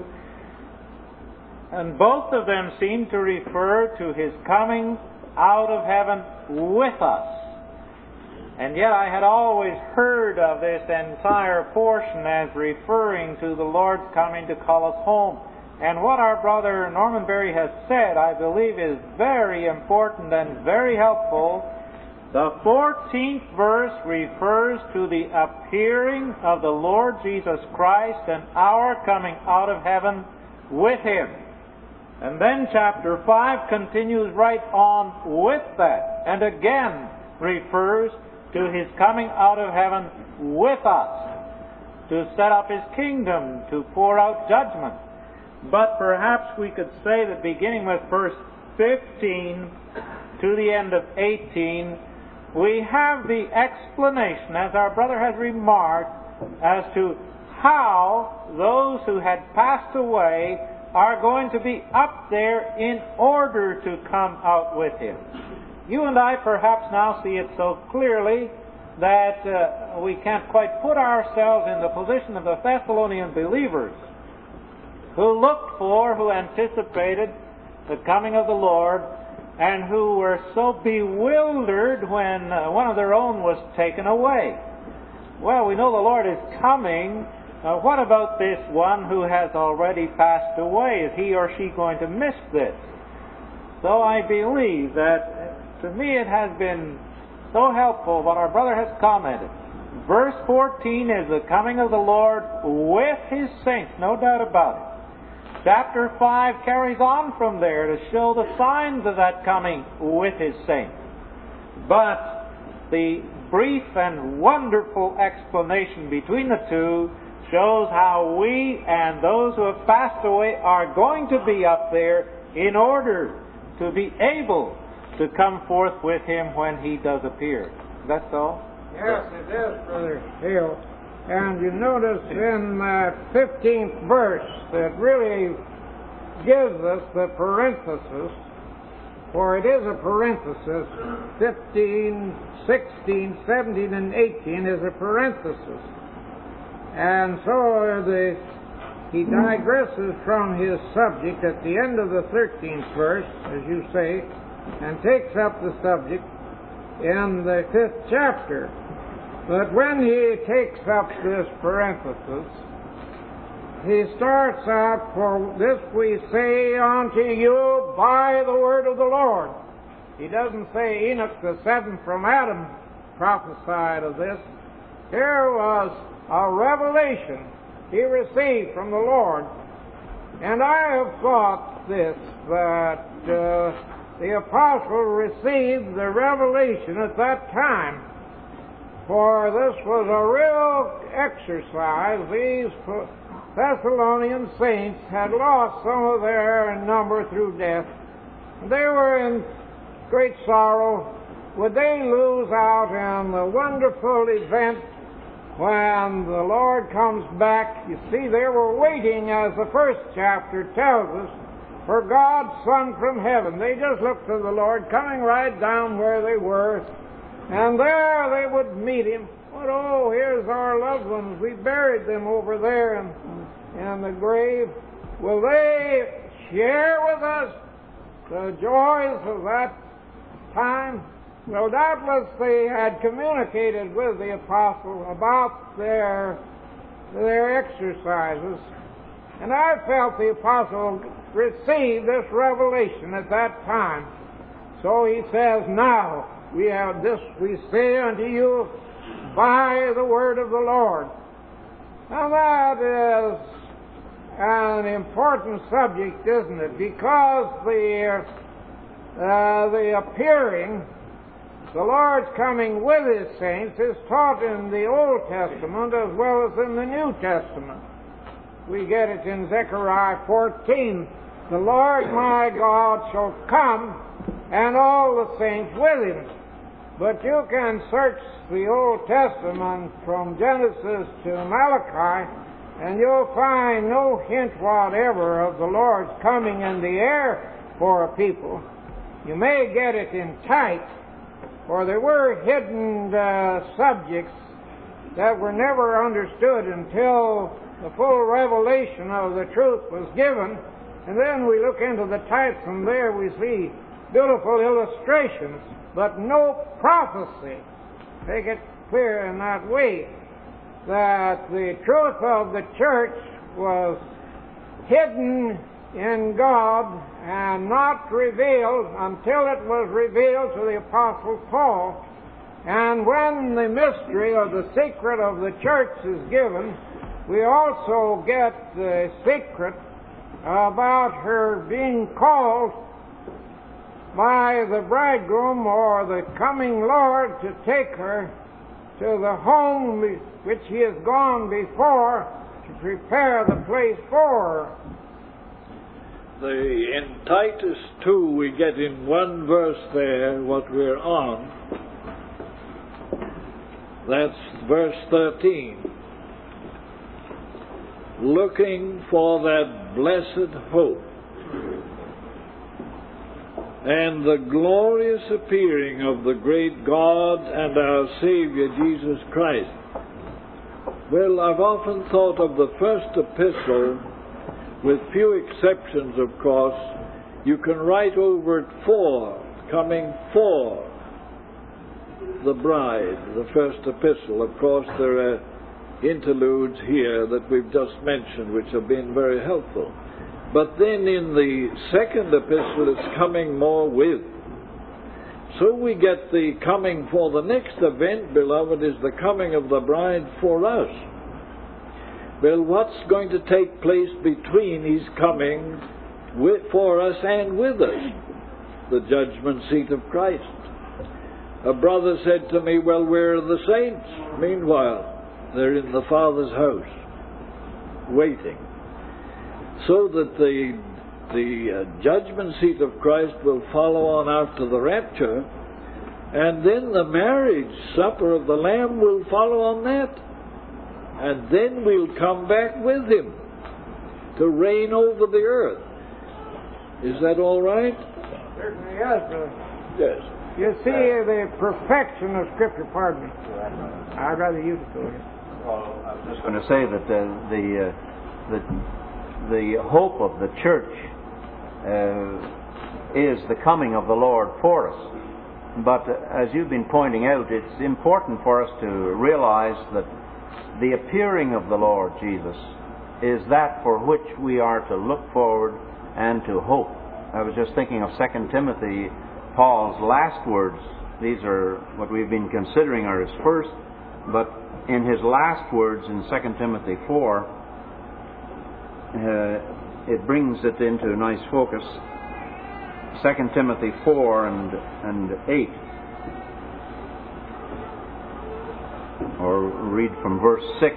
And both of them seem to refer to His coming out of heaven with us. And yet I had always heard of this entire portion as referring to the Lord's coming to call us home. And what our brother Norman Berry has said, I believe, is very important and very helpful. The fourteenth verse refers to the appearing of the Lord Jesus Christ and our coming out of heaven with Him. And then chapter five continues right on with that, and again refers to His coming out of heaven with us, to set up His kingdom, to pour out judgment. But perhaps we could say that beginning with verse fifteen to the end of eighteen, we have the explanation, as our brother has remarked, as to how those who had passed away are going to be up there in order to come out with Him. You and I perhaps now see it so clearly that uh, we can't quite put ourselves in the position of the Thessalonian believers who looked for, who anticipated the coming of the Lord, and who were so bewildered when uh, one of their own was taken away. Well, we know the Lord is coming. Uh, what about this one who has already passed away? Is he or she going to miss this? So I believe that, to me, it has been so helpful what our brother has commented. Verse fourteen is the coming of the Lord with His saints, no doubt about it. Chapter five carries on from there to show the signs of that coming with His saints. But the brief and wonderful explanation between the two shows how we and those who have passed away are going to be up there in order to be able to come forth with Him when He does appear. That's all? Yes, it is, Brother Hill. And you notice in that fifteenth verse that really gives us the parenthesis, for it is a parenthesis, fifteen, sixteen, seventeen, and eighteen is a parenthesis. And so the, he digresses from his subject at the end of the thirteenth verse, as you say, and takes up the subject in the fifth chapter. But when he takes up this parenthesis, he starts out, for this we say unto you by the word of the Lord. He doesn't say Enoch the seventh from Adam prophesied of this. Here was a revelation he received from the Lord. And I have thought this, that uh, the apostle received the revelation at that time. For this was a real exercise. These Thessalonian saints had lost some of their number through death. They were in great sorrow. Would they lose out on the wonderful event when the Lord comes back? You see, they were waiting, as the first chapter tells us, for God's Son from heaven. They just looked to the Lord coming right down where they were. And there they would meet Him. But oh, here's our loved ones. We buried them over there in, in the grave. Will they share with us the joys of that time? Well, doubtless they had communicated with the apostle about their, their exercises. And I felt the apostle received this revelation at that time. So he says, now, we have this we say unto you by the word of the Lord. Now that is an important subject, isn't it? Because the, uh, the appearing, the Lord's coming with His saints, is taught in the Old Testament as well as in the New Testament. We get it in Zechariah fourteen. The Lord my God shall come, and all the saints with Him. But you can search the Old Testament from Genesis to Malachi, and you'll find no hint whatever of the Lord's coming in the air for a people. You may get it in type, for there were hidden uh, subjects that were never understood until the full revelation of the truth was given. And then we look into the types, and there we see beautiful illustrations, but no prophecy. Make it clear in that way that the truth of the church was hidden in God and not revealed until it was revealed to the Apostle Paul. And when the mystery of the secret of the church is given, we also get the secret about her being called by the bridegroom or the coming Lord to take her to the home which He has gone before to prepare the place for her. The, in Titus two, we get in one verse there what we're on. That's verse thirteen. Looking for that blessed hope and the glorious appearing of the great God and our Savior Jesus Christ. Well, I've often thought of the first epistle, with few exceptions, of course. You can write over it for, coming for the bride, the first epistle. Of course, there are interludes here that we've just mentioned, which have been very helpful. But then in the second epistle, it's coming more with. So we get the coming for the next event, beloved, is the coming of the bride for us. Well, what's going to take place between his coming with, for us and with us? The judgment seat of Christ. A brother said to me, well, where are the saints? Meanwhile, they're in the Father's house, waiting. So that the, the uh, judgment seat of Christ will follow on after the rapture, and then the marriage supper of the Lamb will follow on that. And then we'll come back with him to reign over the earth. Is that all right? Certainly, yes, brother. Yes. You see the perfection of Scripture, pardon me. I'd rather you go ahead. Well, I was just going to say that uh, the, uh, the the hope of the church uh, is the coming of the Lord for us. But uh, as you've been pointing out, it's important for us to realize that the appearing of the Lord Jesus is that for which we are to look forward and to hope. I was just thinking of Second Timothy, Paul's last words. These are what we've been considering are his first, but in his last words in Second Timothy four, uh, it brings it into nice focus. Second Timothy four and, and eight. Or read from verse six.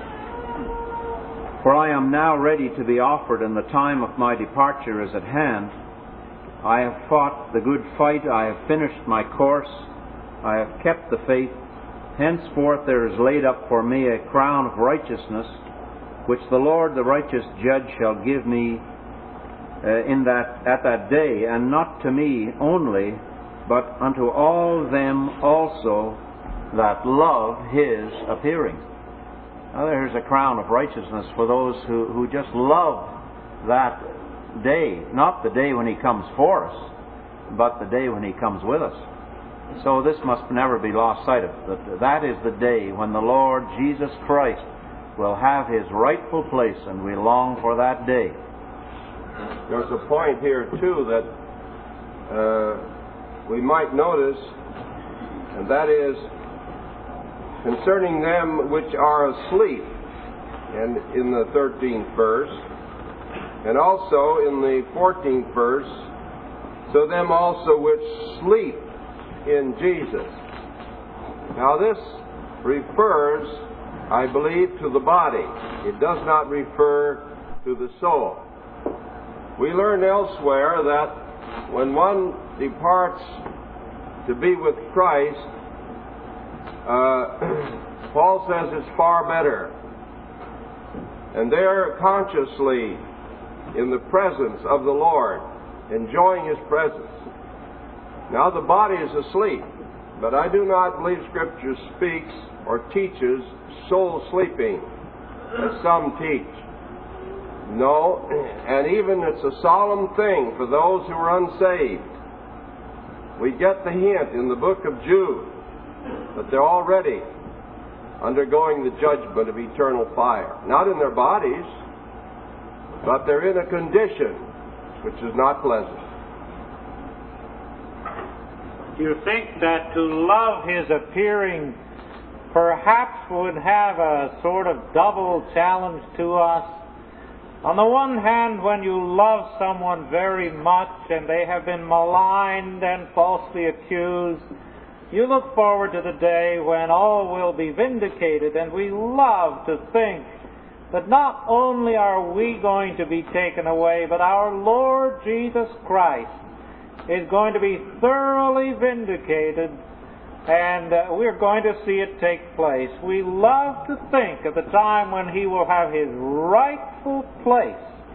For I am now ready to be offered, and the time of my departure is at hand. I have fought the good fight, I have finished my course, I have kept the faith. Henceforth there is laid up for me a crown of righteousness, which the Lord the righteous judge shall give me uh, in that at that day, and not to me only, but unto all them also that love his appearing. Now there's a crown of righteousness for those who, who just love that day, not the day when he comes for us, but the day when he comes with us. So this must never be lost sight of. That, that is the day when the Lord Jesus Christ will have his rightful place, and we long for that day. There's a point here, too, that uh, we might notice, and that is concerning them which are asleep, and in the thirteenth verse, and also in the fourteenth verse, so them also which sleep in Jesus. Now this refers, I believe, to the body. It does not refer to the soul. We learn elsewhere that when one departs to be with Christ, uh, Paul says it's far better. And they're consciously in the presence of the Lord, enjoying his presence. Now the body is asleep, but I do not believe Scripture speaks or teaches soul sleeping, as some teach. No, and even it's a solemn thing for those who are unsaved. We get the hint in the book of Jude that they're already undergoing the judgment of eternal fire. Not in their bodies, but they're in a condition which is not pleasant. Do you think that to love his appearing perhaps would have a sort of double challenge to us? On the one hand, when you love someone very much and they have been maligned and falsely accused, you look forward to the day when all will be vindicated, and we love to think that not only are we going to be taken away, but our Lord Jesus Christ is going to be thoroughly vindicated, and uh, we're going to see it take place. We love to think of the time when he will have his rightful place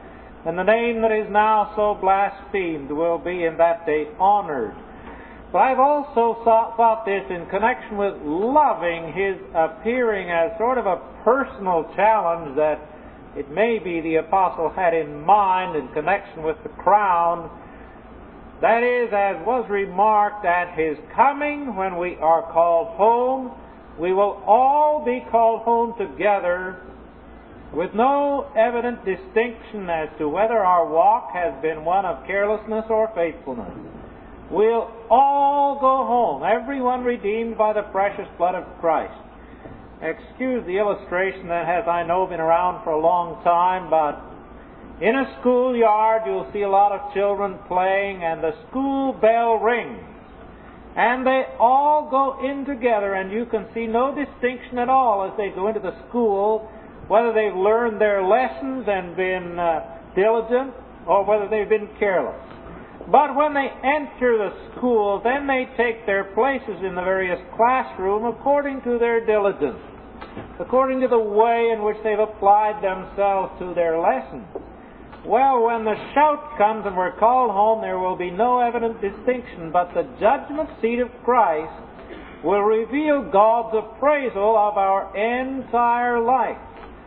and the name that is now so blasphemed will be in that day honored. But I've also thought, thought this in connection with loving His appearing as sort of a personal challenge that it may be the apostle had in mind in connection with the crown. That is, as was remarked, at His coming, when we are called home, we will all be called home together with no evident distinction as to whether our walk has been one of carelessness or faithfulness. We'll all go home, everyone redeemed by the precious blood of Christ. Excuse the illustration that has, I know, been around for a long time, but in a schoolyard you'll see a lot of children playing, and the school bell rings. And they all go in together, and you can see no distinction at all as they go into the school, whether they've learned their lessons and been uh, diligent, or whether they've been careless. But when they enter the school, then they take their places in the various classrooms according to their diligence, according to the way in which they've applied themselves to their lessons. Well, when the shout comes and we're called home, there will be no evident distinction, but the judgment seat of Christ will reveal God's appraisal of our entire life.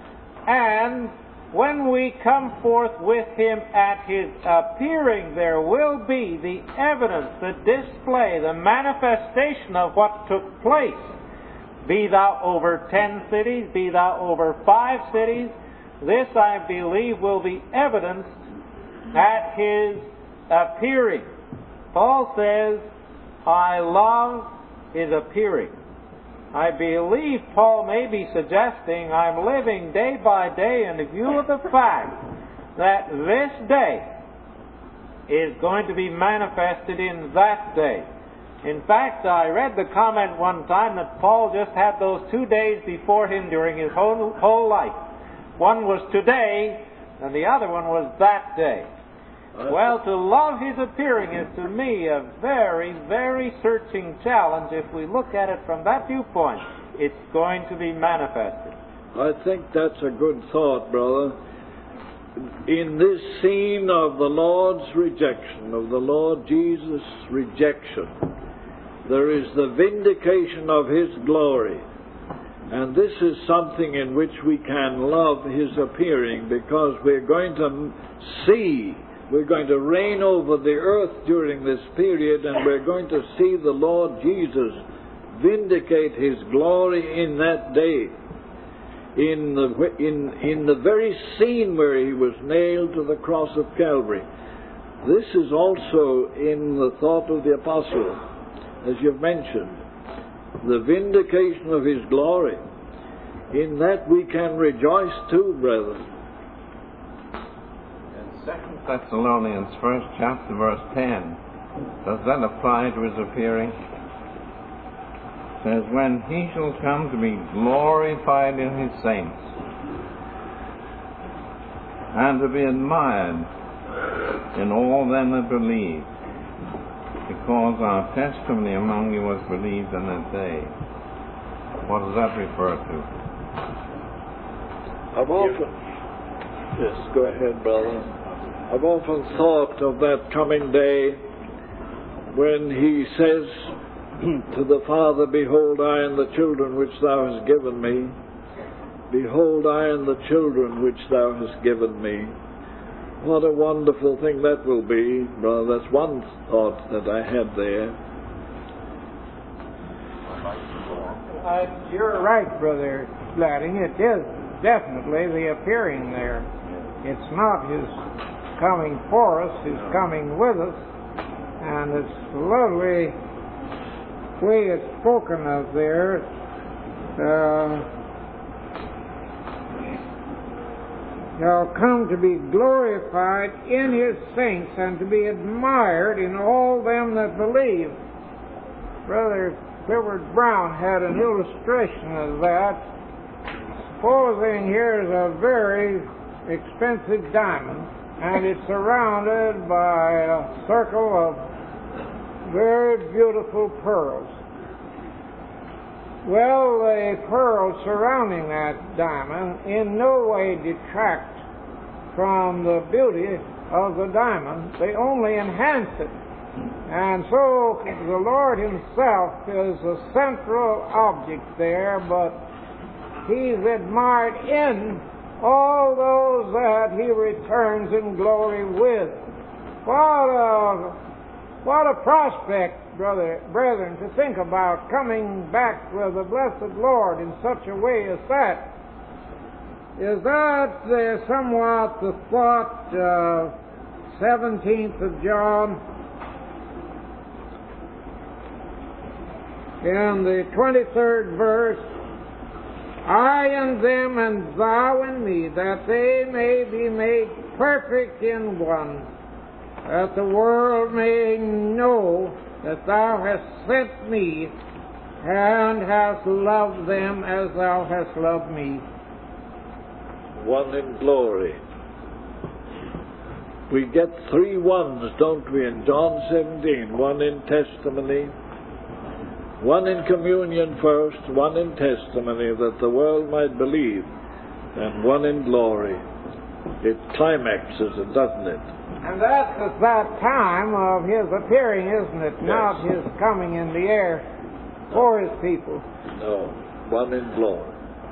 And when we come forth with Him at His appearing, there will be the evidence, the display, the manifestation of what took place. Be thou over ten cities, be thou over five cities, this, I believe, will be evidenced at His appearing. Paul says, I love His appearing. I believe Paul may be suggesting I'm living day by day in view of the fact that this day is going to be manifested in that day. In fact, I read the comment one time that Paul just had those two days before him during his whole, whole life. One was today, and the other one was that day. Well, to love His appearing is to me a very, very searching challenge. If we look at it from that viewpoint, it's going to be manifested. I think that's a good thought, brother. In this scene of the Lord's rejection, of the Lord Jesus' rejection, there is the vindication of His glory. And this is something in which we can love His appearing, because we're going to see, we're going to reign over the earth during this period, and we're going to see the Lord Jesus vindicate His glory in that day. In the, in, in the very scene where He was nailed to the cross of Calvary. This is also in the thought of the apostle, as you've mentioned. The vindication of His glory. In that we can rejoice too, brethren. In Second Thessalonians, first chapter, verse ten, does that apply to His appearing? It says, when He shall come to be glorified in His saints, and to be admired in all them that believe, because our testimony among you was believed in that day. What does that refer to? I've often... Yes, go ahead, brother. I've often thought of that coming day when He says to the Father, behold, I and the children which Thou hast given me. Behold, I and the children which Thou hast given me. What a wonderful thing that will be, brother. That's one thought that I had there. Uh, you're right, Brother Slatting. It is definitely the appearing there. It's not His coming for us, His coming with us. And it's lovely way it's spoken of there. Uh, Shall come to be glorified in His saints and to be admired in all them that believe. Brother Clifford Brown had an illustration of that. Supposing here's a very expensive diamond, and it's surrounded by a circle of very beautiful pearls. Well, the pearls surrounding that diamond in no way detract from the beauty of the diamond. They only enhance it. And so the Lord Himself is the central object there, but He's admired in all those that He returns in glory with. What a, what a prospect, brother, brethren, to think about coming back with the blessed Lord in such a way as that. Is that uh, somewhat the thought, uh, seventeenth of John, in the twenty-third verse, I in them and thou in me, that they may be made perfect in one, that the world may know that thou hast sent me and hast loved them as thou hast loved me. One in glory. We get three ones, don't we, in John seventeen. One in testimony, one in communion first, one in testimony that the world might believe, and one in glory. It climaxes it, doesn't it? And that's at that time of His appearing, isn't it? Yes. Not His coming in the air for His people. No, one in glory.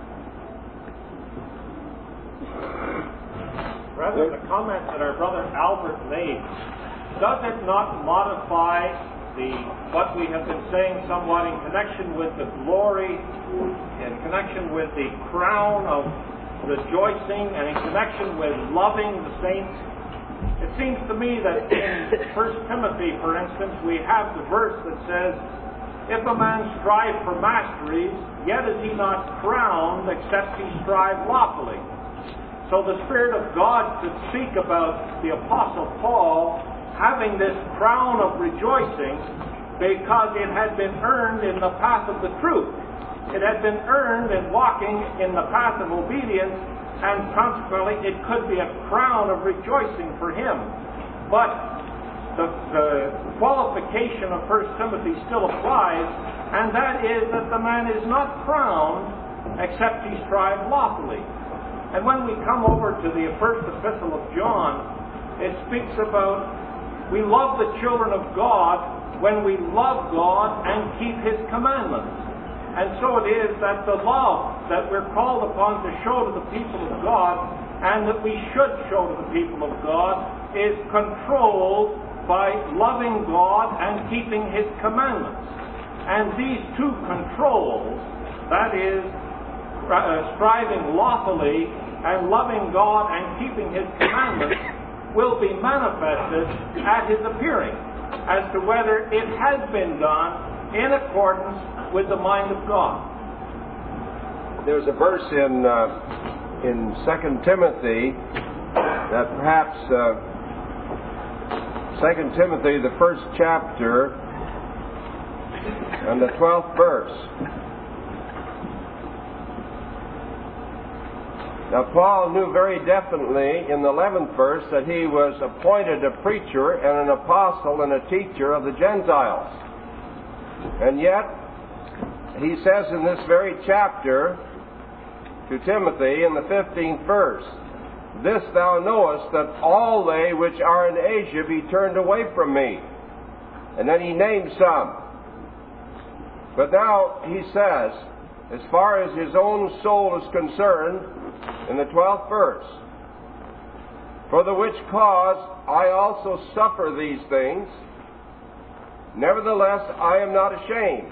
Rather, the comment that our brother Albert made, does it not modify the what we have been saying somewhat in connection with the glory, in connection with the crown of rejoicing, and in connection with loving the saints? It seems to me that in First Timothy, for instance, we have the verse that says, if a man strive for masteries, yet is he not crowned, except he strive lawfully. So the Spirit of God could speak about the Apostle Paul having this crown of rejoicing because it had been earned in the path of the truth. It had been earned in walking in the path of obedience, and consequently it could be a crown of rejoicing for him. But the, the qualification of First Timothy still applies, and that is that the man is not crowned except he strive lawfully. And when we come over to the first epistle of John, it speaks about we love the children of God when we love God and keep His commandments. And so it is that the love that we're called upon to show to the people of God, and that we should show to the people of God, is controlled by loving God and keeping His commandments. And these two controls, that is, uh, striving lawfully and loving God and keeping His commandments, will be manifested at His appearing as to whether it has been done in accordance with the mind of God. There's a verse in uh, in Second Timothy that perhaps uh, Second Timothy, the first chapter and the twelfth verse. Now, Paul knew very definitely in the eleventh verse that he was appointed a preacher and an apostle and a teacher of the Gentiles. And yet, he says in this very chapter to Timothy in the fifteenth verse, this thou knowest, that all they which are in Asia be turned away from me. And then he names some. But now he says, as far as his own soul is concerned, in the twelfth verse, for the which cause I also suffer these things, nevertheless I am not ashamed.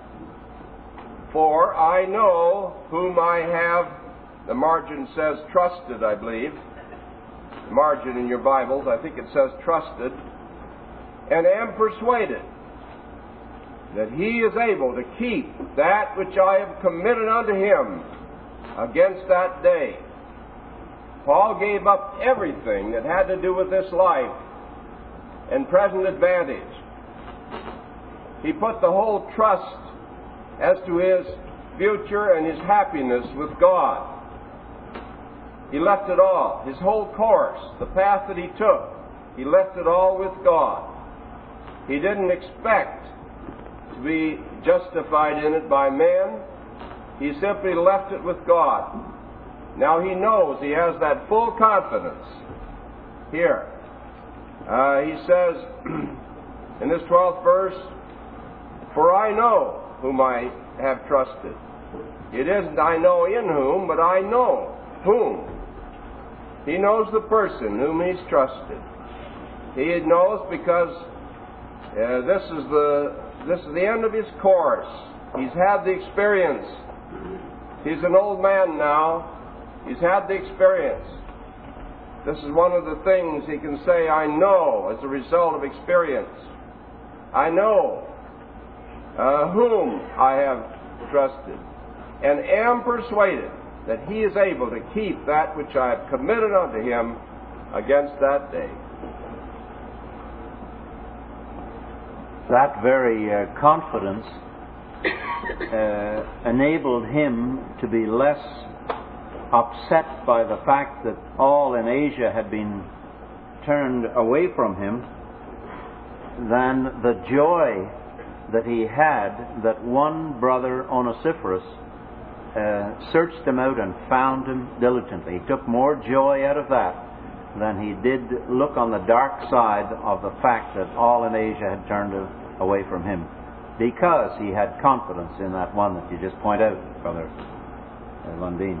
For I know whom I have, the margin says trusted, I believe. The margin in your Bibles, I think it says trusted, and am persuaded that He is able to keep that which I have committed unto Him against that day. Paul gave up everything that had to do with this life and present advantage. He put the whole trust as to his future and his happiness with God. He left it all, his whole course, the path that he took, he left it all with God. He didn't expect to be justified in it by men. He simply left it with God. Now he knows, he has that full confidence here. Uh, he says in this twelfth verse, "For I know whom I have trusted." It isn't I know in whom, but I know whom. He knows the person whom he's trusted. He knows because uh, this is the this is the end of his course. He's had the experience. He's an old man now. He's had the experience. This is one of the things he can say, I know, as a result of experience. I know uh, whom I have trusted, and am persuaded that he is able to keep that which I have committed unto him against that day. That very uh, confidence uh, enabled him to be less upset by the fact that all in Asia had been turned away from him than the joy that he had that one brother, Onesiphorus, uh, searched him out and found him diligently. He took more joy out of that than he did look on the dark side of the fact that all in Asia had turned away from him, because he had confidence in that one that you just point out, Brother Lundeen.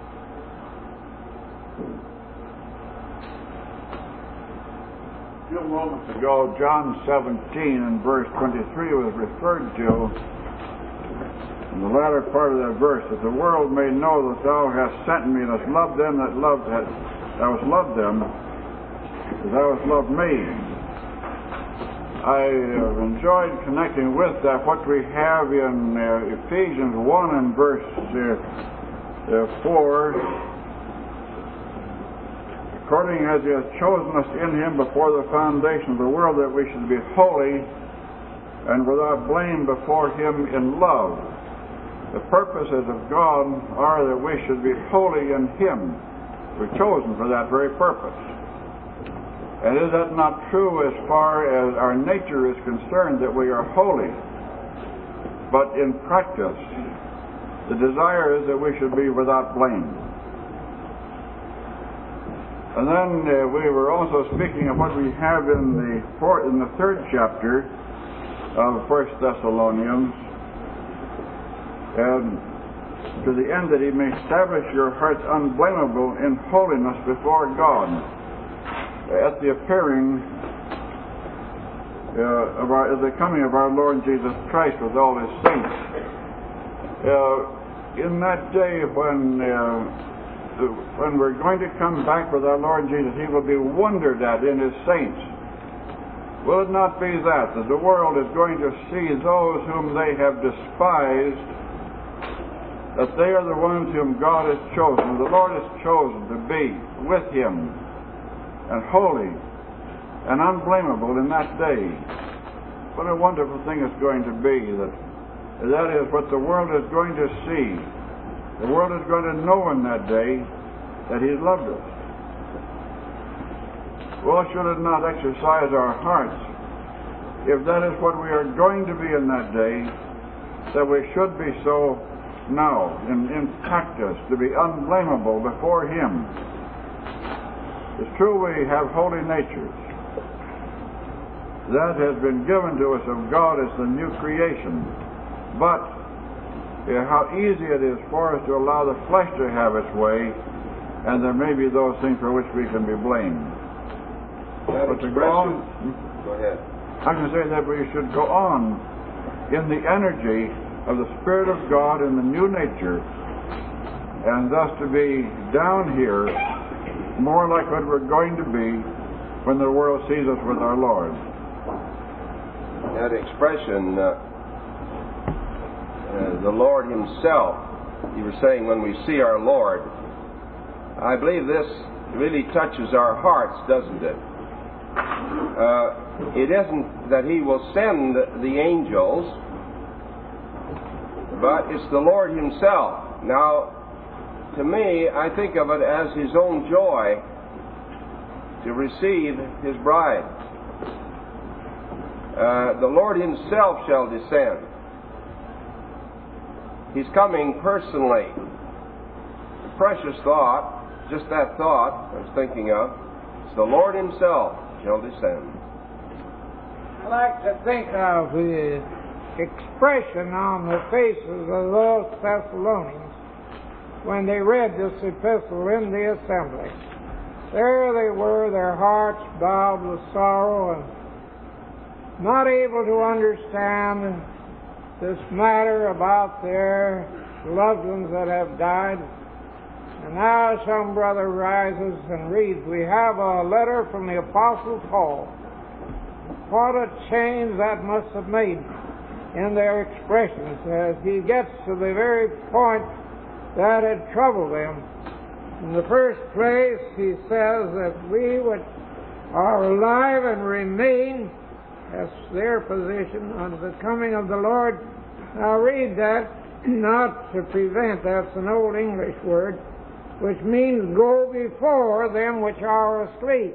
A few moments ago, John seventeen and verse twenty-three was referred to in the latter part of that verse, that the world may know that thou hast sent me, and hast loved them that loved, hast, thou hast loved them, as thou hast loved me. I have enjoyed connecting with that what we have in uh, Ephesians one and verse uh, uh, four. According as he has chosen us in him before the foundation of the world, that we should be holy and without blame before him in love. The purposes of God are that we should be holy in him. We're chosen for that very purpose. And is that not true as far as our nature is concerned, that we are holy? But in practice, the desire is that we should be without blame. And then uh, we were also speaking of what we have in the fourth, in the third chapter of First Thessalonians, and to the end that he may establish your hearts unblameable in holiness before God at the appearing uh, of our, at the coming of our Lord Jesus Christ with all his saints. Uh, in that day when uh, when we're going to come back with our Lord Jesus, he will be wondered at in his saints. Will it not be that, that the world is going to see those whom they have despised, that they are the ones whom God has chosen, the Lord has chosen to be with him, and holy, and unblameable in that day? What a wonderful thing it's going to be, that that is what the world is going to see. The world is going to know in that day that he's loved us. Well, should it not exercise our hearts, if that is what we are going to be in that day, that we should be so now, in, in practice, to be unblameable before him. It's true we have holy natures. That has been given to us of God as the new creation. But Yeah, how easy it is for us to allow the flesh to have its way, and there may be those things for which we can be blamed. That but to go on, go ahead. I can say that we should go on in the energy of the Spirit of God in the new nature, and thus to be down here more like what we're going to be when the world sees us with our Lord. That expression, uh, Uh, the Lord himself, you were saying when we see our Lord, I believe this really touches our hearts, doesn't it? Uh, it isn't that he will send the angels, but it's the Lord himself. Now, to me, I think of it as his own joy to receive his bride. Uh, the Lord himself shall descend. He's coming personally. precious thought, just that thought I was thinking of, is the Lord Himself shall descend. I like to think of the expression on the faces of those Thessalonians when they read this epistle in the assembly. There they were, their hearts bowed with sorrow and not able to understand this matter about their loved ones that have died. And now some brother rises and reads, we have a letter from the Apostle Paul. What a change that must have made in their expressions as he gets to the very point that had troubled them. In the first place, he says that we which are alive and remain, that's their position, unto the coming of the Lord. Now read that, not to prevent, that's an old English word, which means go before them which are asleep.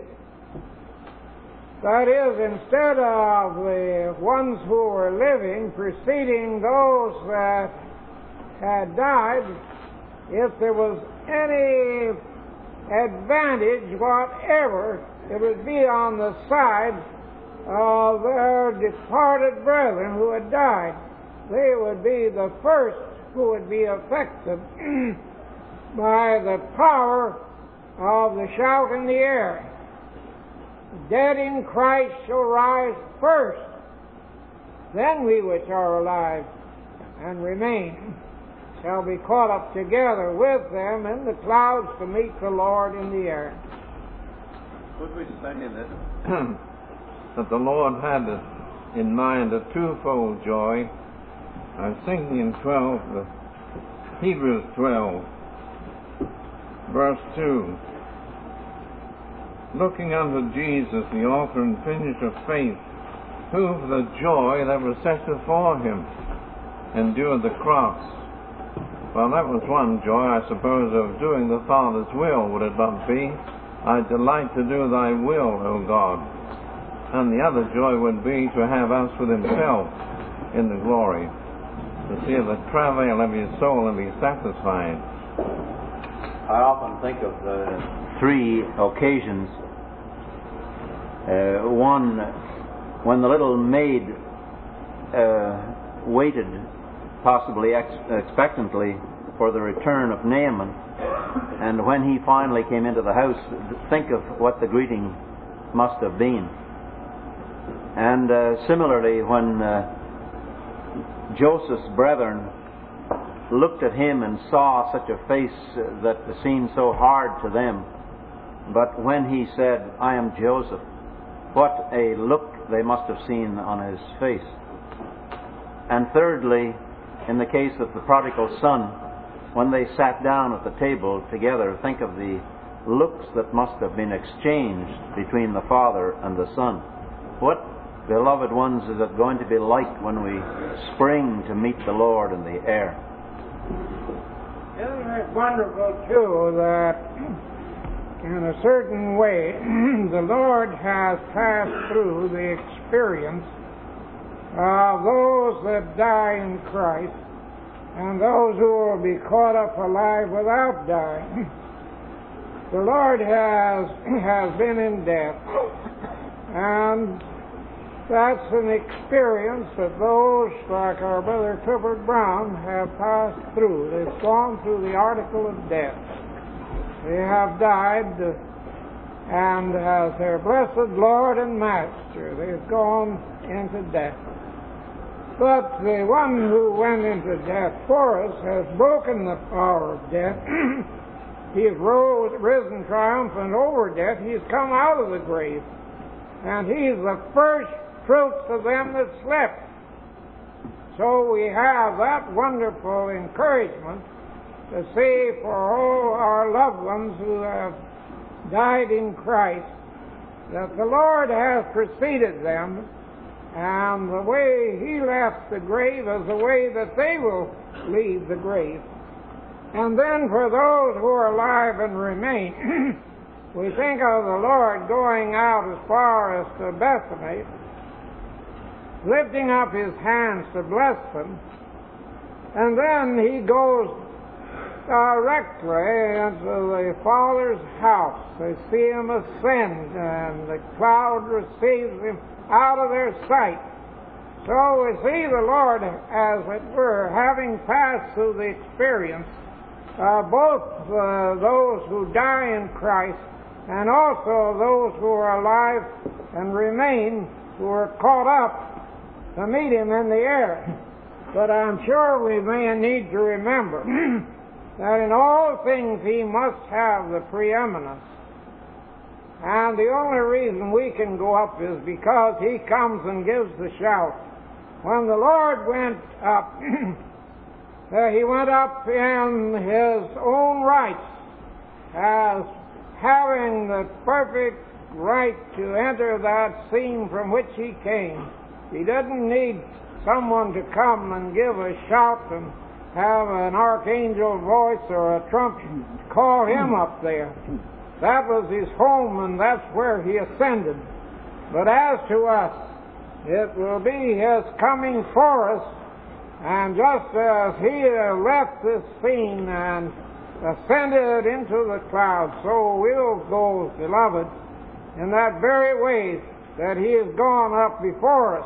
That is, instead of the ones who were living preceding those that had died, if there was any advantage whatever, it would be on the side of their departed brethren who had died. They would be the first who would be affected by the power of the shout in the air. Dead in Christ shall rise first, then we which are alive and remain shall be caught up together with them in the clouds to meet the Lord in the air. Could we say that, that the Lord had in mind a twofold joy? I was thinking in twelve, uh, Hebrews twelve, verse two. Looking unto Jesus, the author and finisher of faith, who for the joy that was set before him endured the cross. Well, that was one joy, I suppose, of doing the Father's will, would it not be? I delight to do thy will, O God. And the other joy would be to have us with himself in the glory, to see the travail of his soul and be satisfied. I often think of the three occasions. Uh, one, when the little maid uh, waited, possibly ex- expectantly, for the return of Naaman, and when he finally came into the house, think of what the greeting must have been. And uh, similarly, when uh, Joseph's brethren looked at him and saw such a face that seemed so hard to them, but when he said, I am Joseph, what a look they must have seen on his face. And thirdly, in the case of the prodigal son, when they sat down at the table together, think of the looks that must have been exchanged between the father and the son. What, beloved ones, is it going to be like when we spring to meet the Lord in the air? Isn't it wonderful, too, that in a certain way the Lord has passed through the experience of those that die in Christ and those who will be caught up alive without dying. The Lord has, has been in death, and that's an experience that those like our brother Clifford Brown have passed through. They've gone through the article of death. They have died, and as their blessed Lord and Master, they've gone into death. But the one who went into death for us has broken the power of death. He's rose, risen triumphant over death. He's come out of the grave. And he's the first fruits of them that slept. So we have that wonderful encouragement to see for all our loved ones who have died in Christ that the Lord has preceded them, and the way he left the grave is the way that they will leave the grave. And then for those who are alive and remain, we think of the Lord going out as far as to Bethany, lifting up his hands to bless them, and then he goes directly into the Father's house. They see him ascend, and the cloud receives him out of their sight. So we see the Lord, as it were, having passed through the experience, uh, both uh, those who die in Christ and also those who are alive and remain, who are caught up to meet him in the air. But I'm sure we may need to remember that in all things he must have the preeminence. And the only reason we can go up is because he comes and gives the shout. When the Lord went up, he went up in his own rights as having the perfect right to enter that scene from which he came. He didn't need someone to come and give a shout and have an archangel voice or a trumpet call him up there. That was his home, and that's where he ascended. But as to us, it will be his coming for us, and just as he left this scene and ascended into the clouds, so we'll go, beloved, in that very way that he has gone up before us.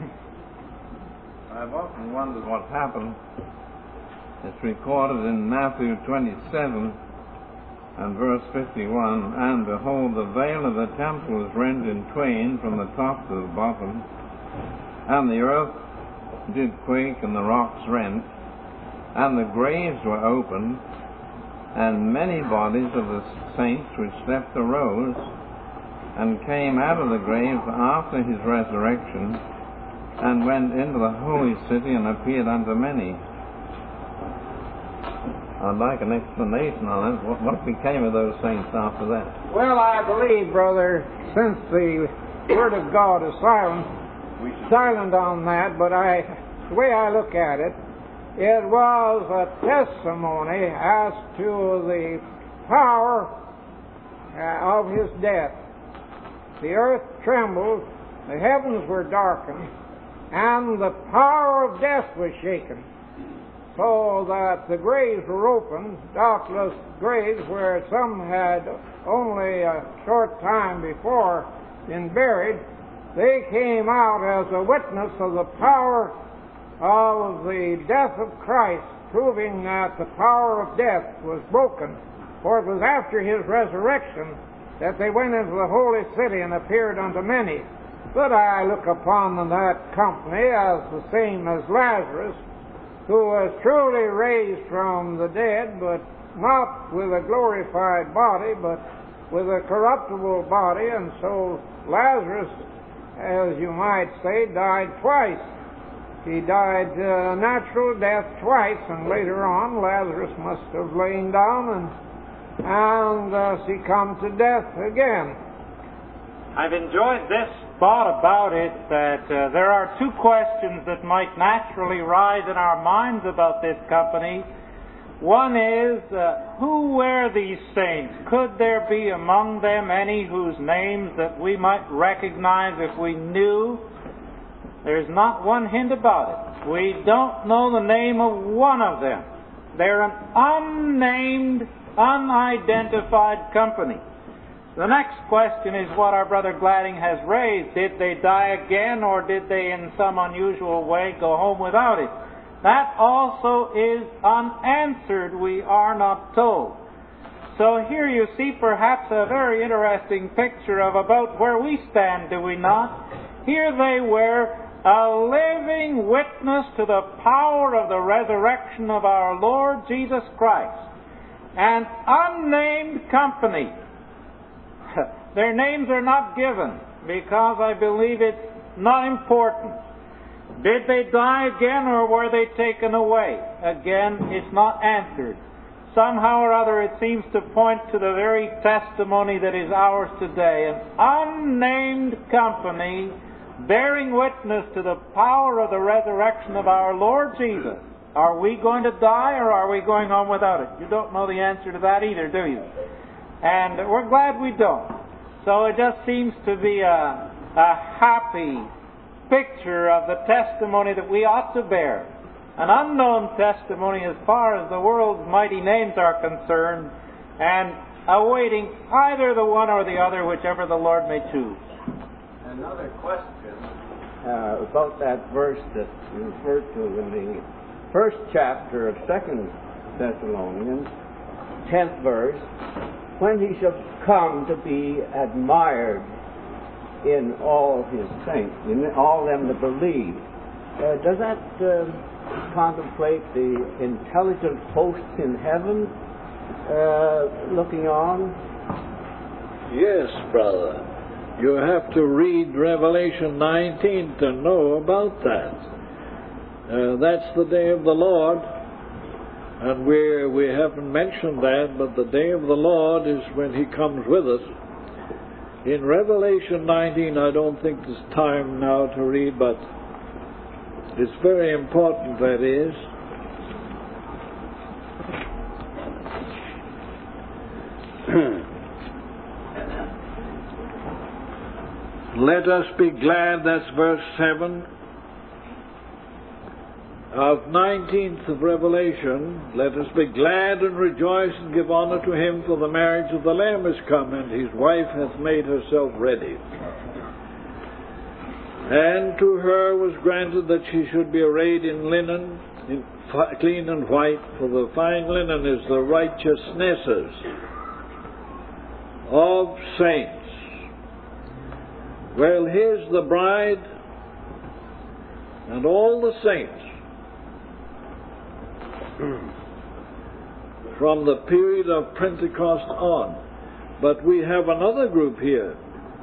I've often wondered what happened. It's recorded in Matthew twenty-seven and verse fifty-one, and behold, the veil of the temple was rent in twain from the top to the bottom, and the earth did quake, and the rocks rent, and the graves were opened, and many bodies of the saints which slept arose, and came out of the graves after his resurrection, and went into the holy city, and appeared unto many. I'd like an explanation on it. What, what became of those saints after that? Well, I believe, brother, since the Word of God is silent, silent on that, but I, the way I look at it, it was a testimony as to the power uh, of his death. The earth trembled, the heavens were darkened, and the power of death was shaken, so that the graves were opened, doubtless graves where some had only a short time before been buried. They came out as a witness of the power of the death of Christ, proving that the power of death was broken. For it was after his resurrection that they went into the holy city and appeared unto many. But I look upon that company as the same as Lazarus, who was truly raised from the dead, but not with a glorified body, but with a corruptible body. And so Lazarus, as you might say, died twice. He died uh, natural death twice, and later on Lazarus must have lain down and and thus he come to death again. I've enjoyed this thought about it, that uh, there are two questions that might naturally rise in our minds about this company. One is, uh, who were these saints? Could there be among them any whose names that we might recognize if we knew? There's not one hint about it. We don't know the name of one of them. They're an unnamed, unidentified company. The next question is what our brother Gladding has raised. Did they die again, or did they in some unusual way go home without it? That also is unanswered. We are not told. So here you see perhaps a very interesting picture of about where we stand, do we not? Here they were, a living witness to the power of the resurrection of our Lord Jesus Christ. An unnamed company. Their names are not given because I believe it's not important. Did they die again, or were they taken away? Again, it's not answered. Somehow or other it seems to point to the very testimony that is ours today. An unnamed company bearing witness to the power of the resurrection of our Lord Jesus. Are we going to die, or are we going home without it? You don't know the answer to that either, do you? And we're glad we don't. So it just seems to be a, a happy picture of the testimony that we ought to bear. an unknown testimony as far as the world's mighty names are concerned, and awaiting either the one or the other, whichever the Lord may choose. Another question uh, about that verse that you referred to in the first chapter of Second Thessalonians, tenth verse, when he shall come to be admired in all his saints, in all them that believe. Uh, does that uh, contemplate the intelligent hosts in heaven uh, looking on? Yes, brother. You have to read Revelation nineteen to know about that. Uh, that's the day of the Lord. And we we haven't mentioned that, but the day of the Lord is when He comes with us. In Revelation nineteen, I don't think there's time now to read, but it's very important, that is. Let us be glad, that's verse seven. Of nineteenth of Revelation, let us be glad and rejoice and give honor to him, for the marriage of the Lamb is come, and his wife hath made herself ready. And to her was granted that she should be arrayed in linen, in fi- clean and white, for the fine linen is the righteousnesses of saints. Well, here's the bride and all the saints from the period of Pentecost on. But we have another group here.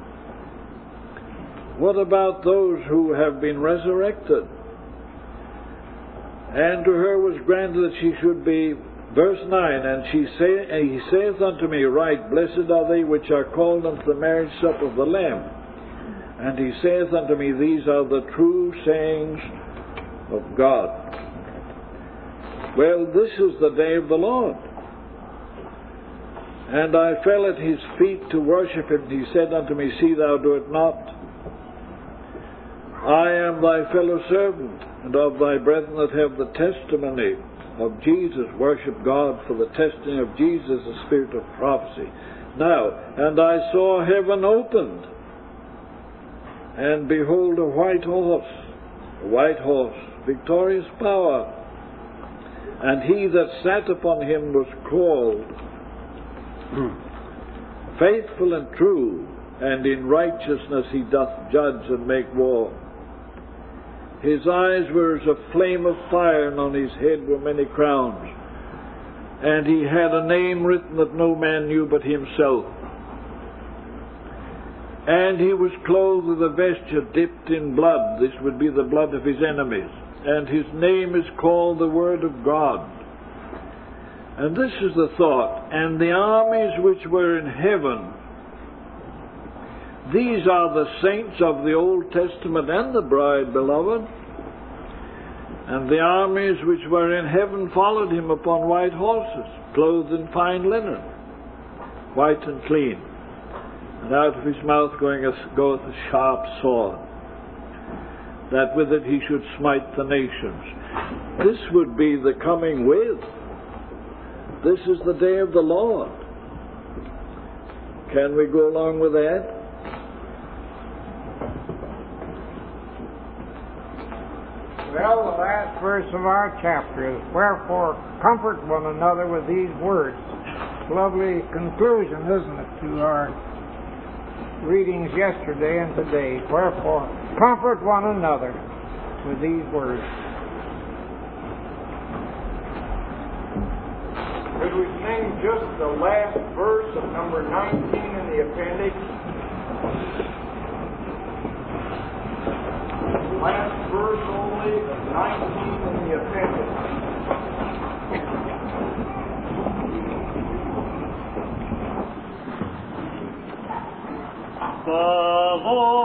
What about those who have been resurrected? And to her was granted that she should be, verse nine, and she say, and he saith unto me, Right, blessed are they which are called unto the marriage supper of the Lamb. And he saith unto me, These are the true sayings of God. Well, this is the day of the Lord. And I fell at his feet to worship him. He said unto me, See thou do it not. I am thy fellow servant, and of thy brethren that have the testimony of Jesus. Worship God, for the testimony of Jesus is the spirit of prophecy. Now, and I saw heaven opened, and behold a white horse, a white horse, victorious power. And he that sat upon him was called Faithful and True, and in righteousness he doth judge and make war. His eyes were as a flame of fire, and on his head were many crowns. And he had a name written that no man knew but himself. And he was clothed with a vesture dipped in blood. This would be the blood of his enemies. And his name is called the Word of God. And this is the thought. And the armies which were in heaven, these are the saints of the Old Testament and the bride, beloved. And the armies which were in heaven followed him upon white horses, clothed in fine linen, white and clean. And out of his mouth going a, goeth a sharp sword, that with it he should smite the nations. This would be the coming with. This is the day of the Lord. Can we go along with that? Well, the last verse of our chapter is, Wherefore comfort one another with these words. Lovely conclusion, isn't it, to our readings yesterday and today. Wherefore comfort one another with these words. Could we sing just the last verse of number nineteen in the appendix? Last verse only of nineteen in the appendix. The Lord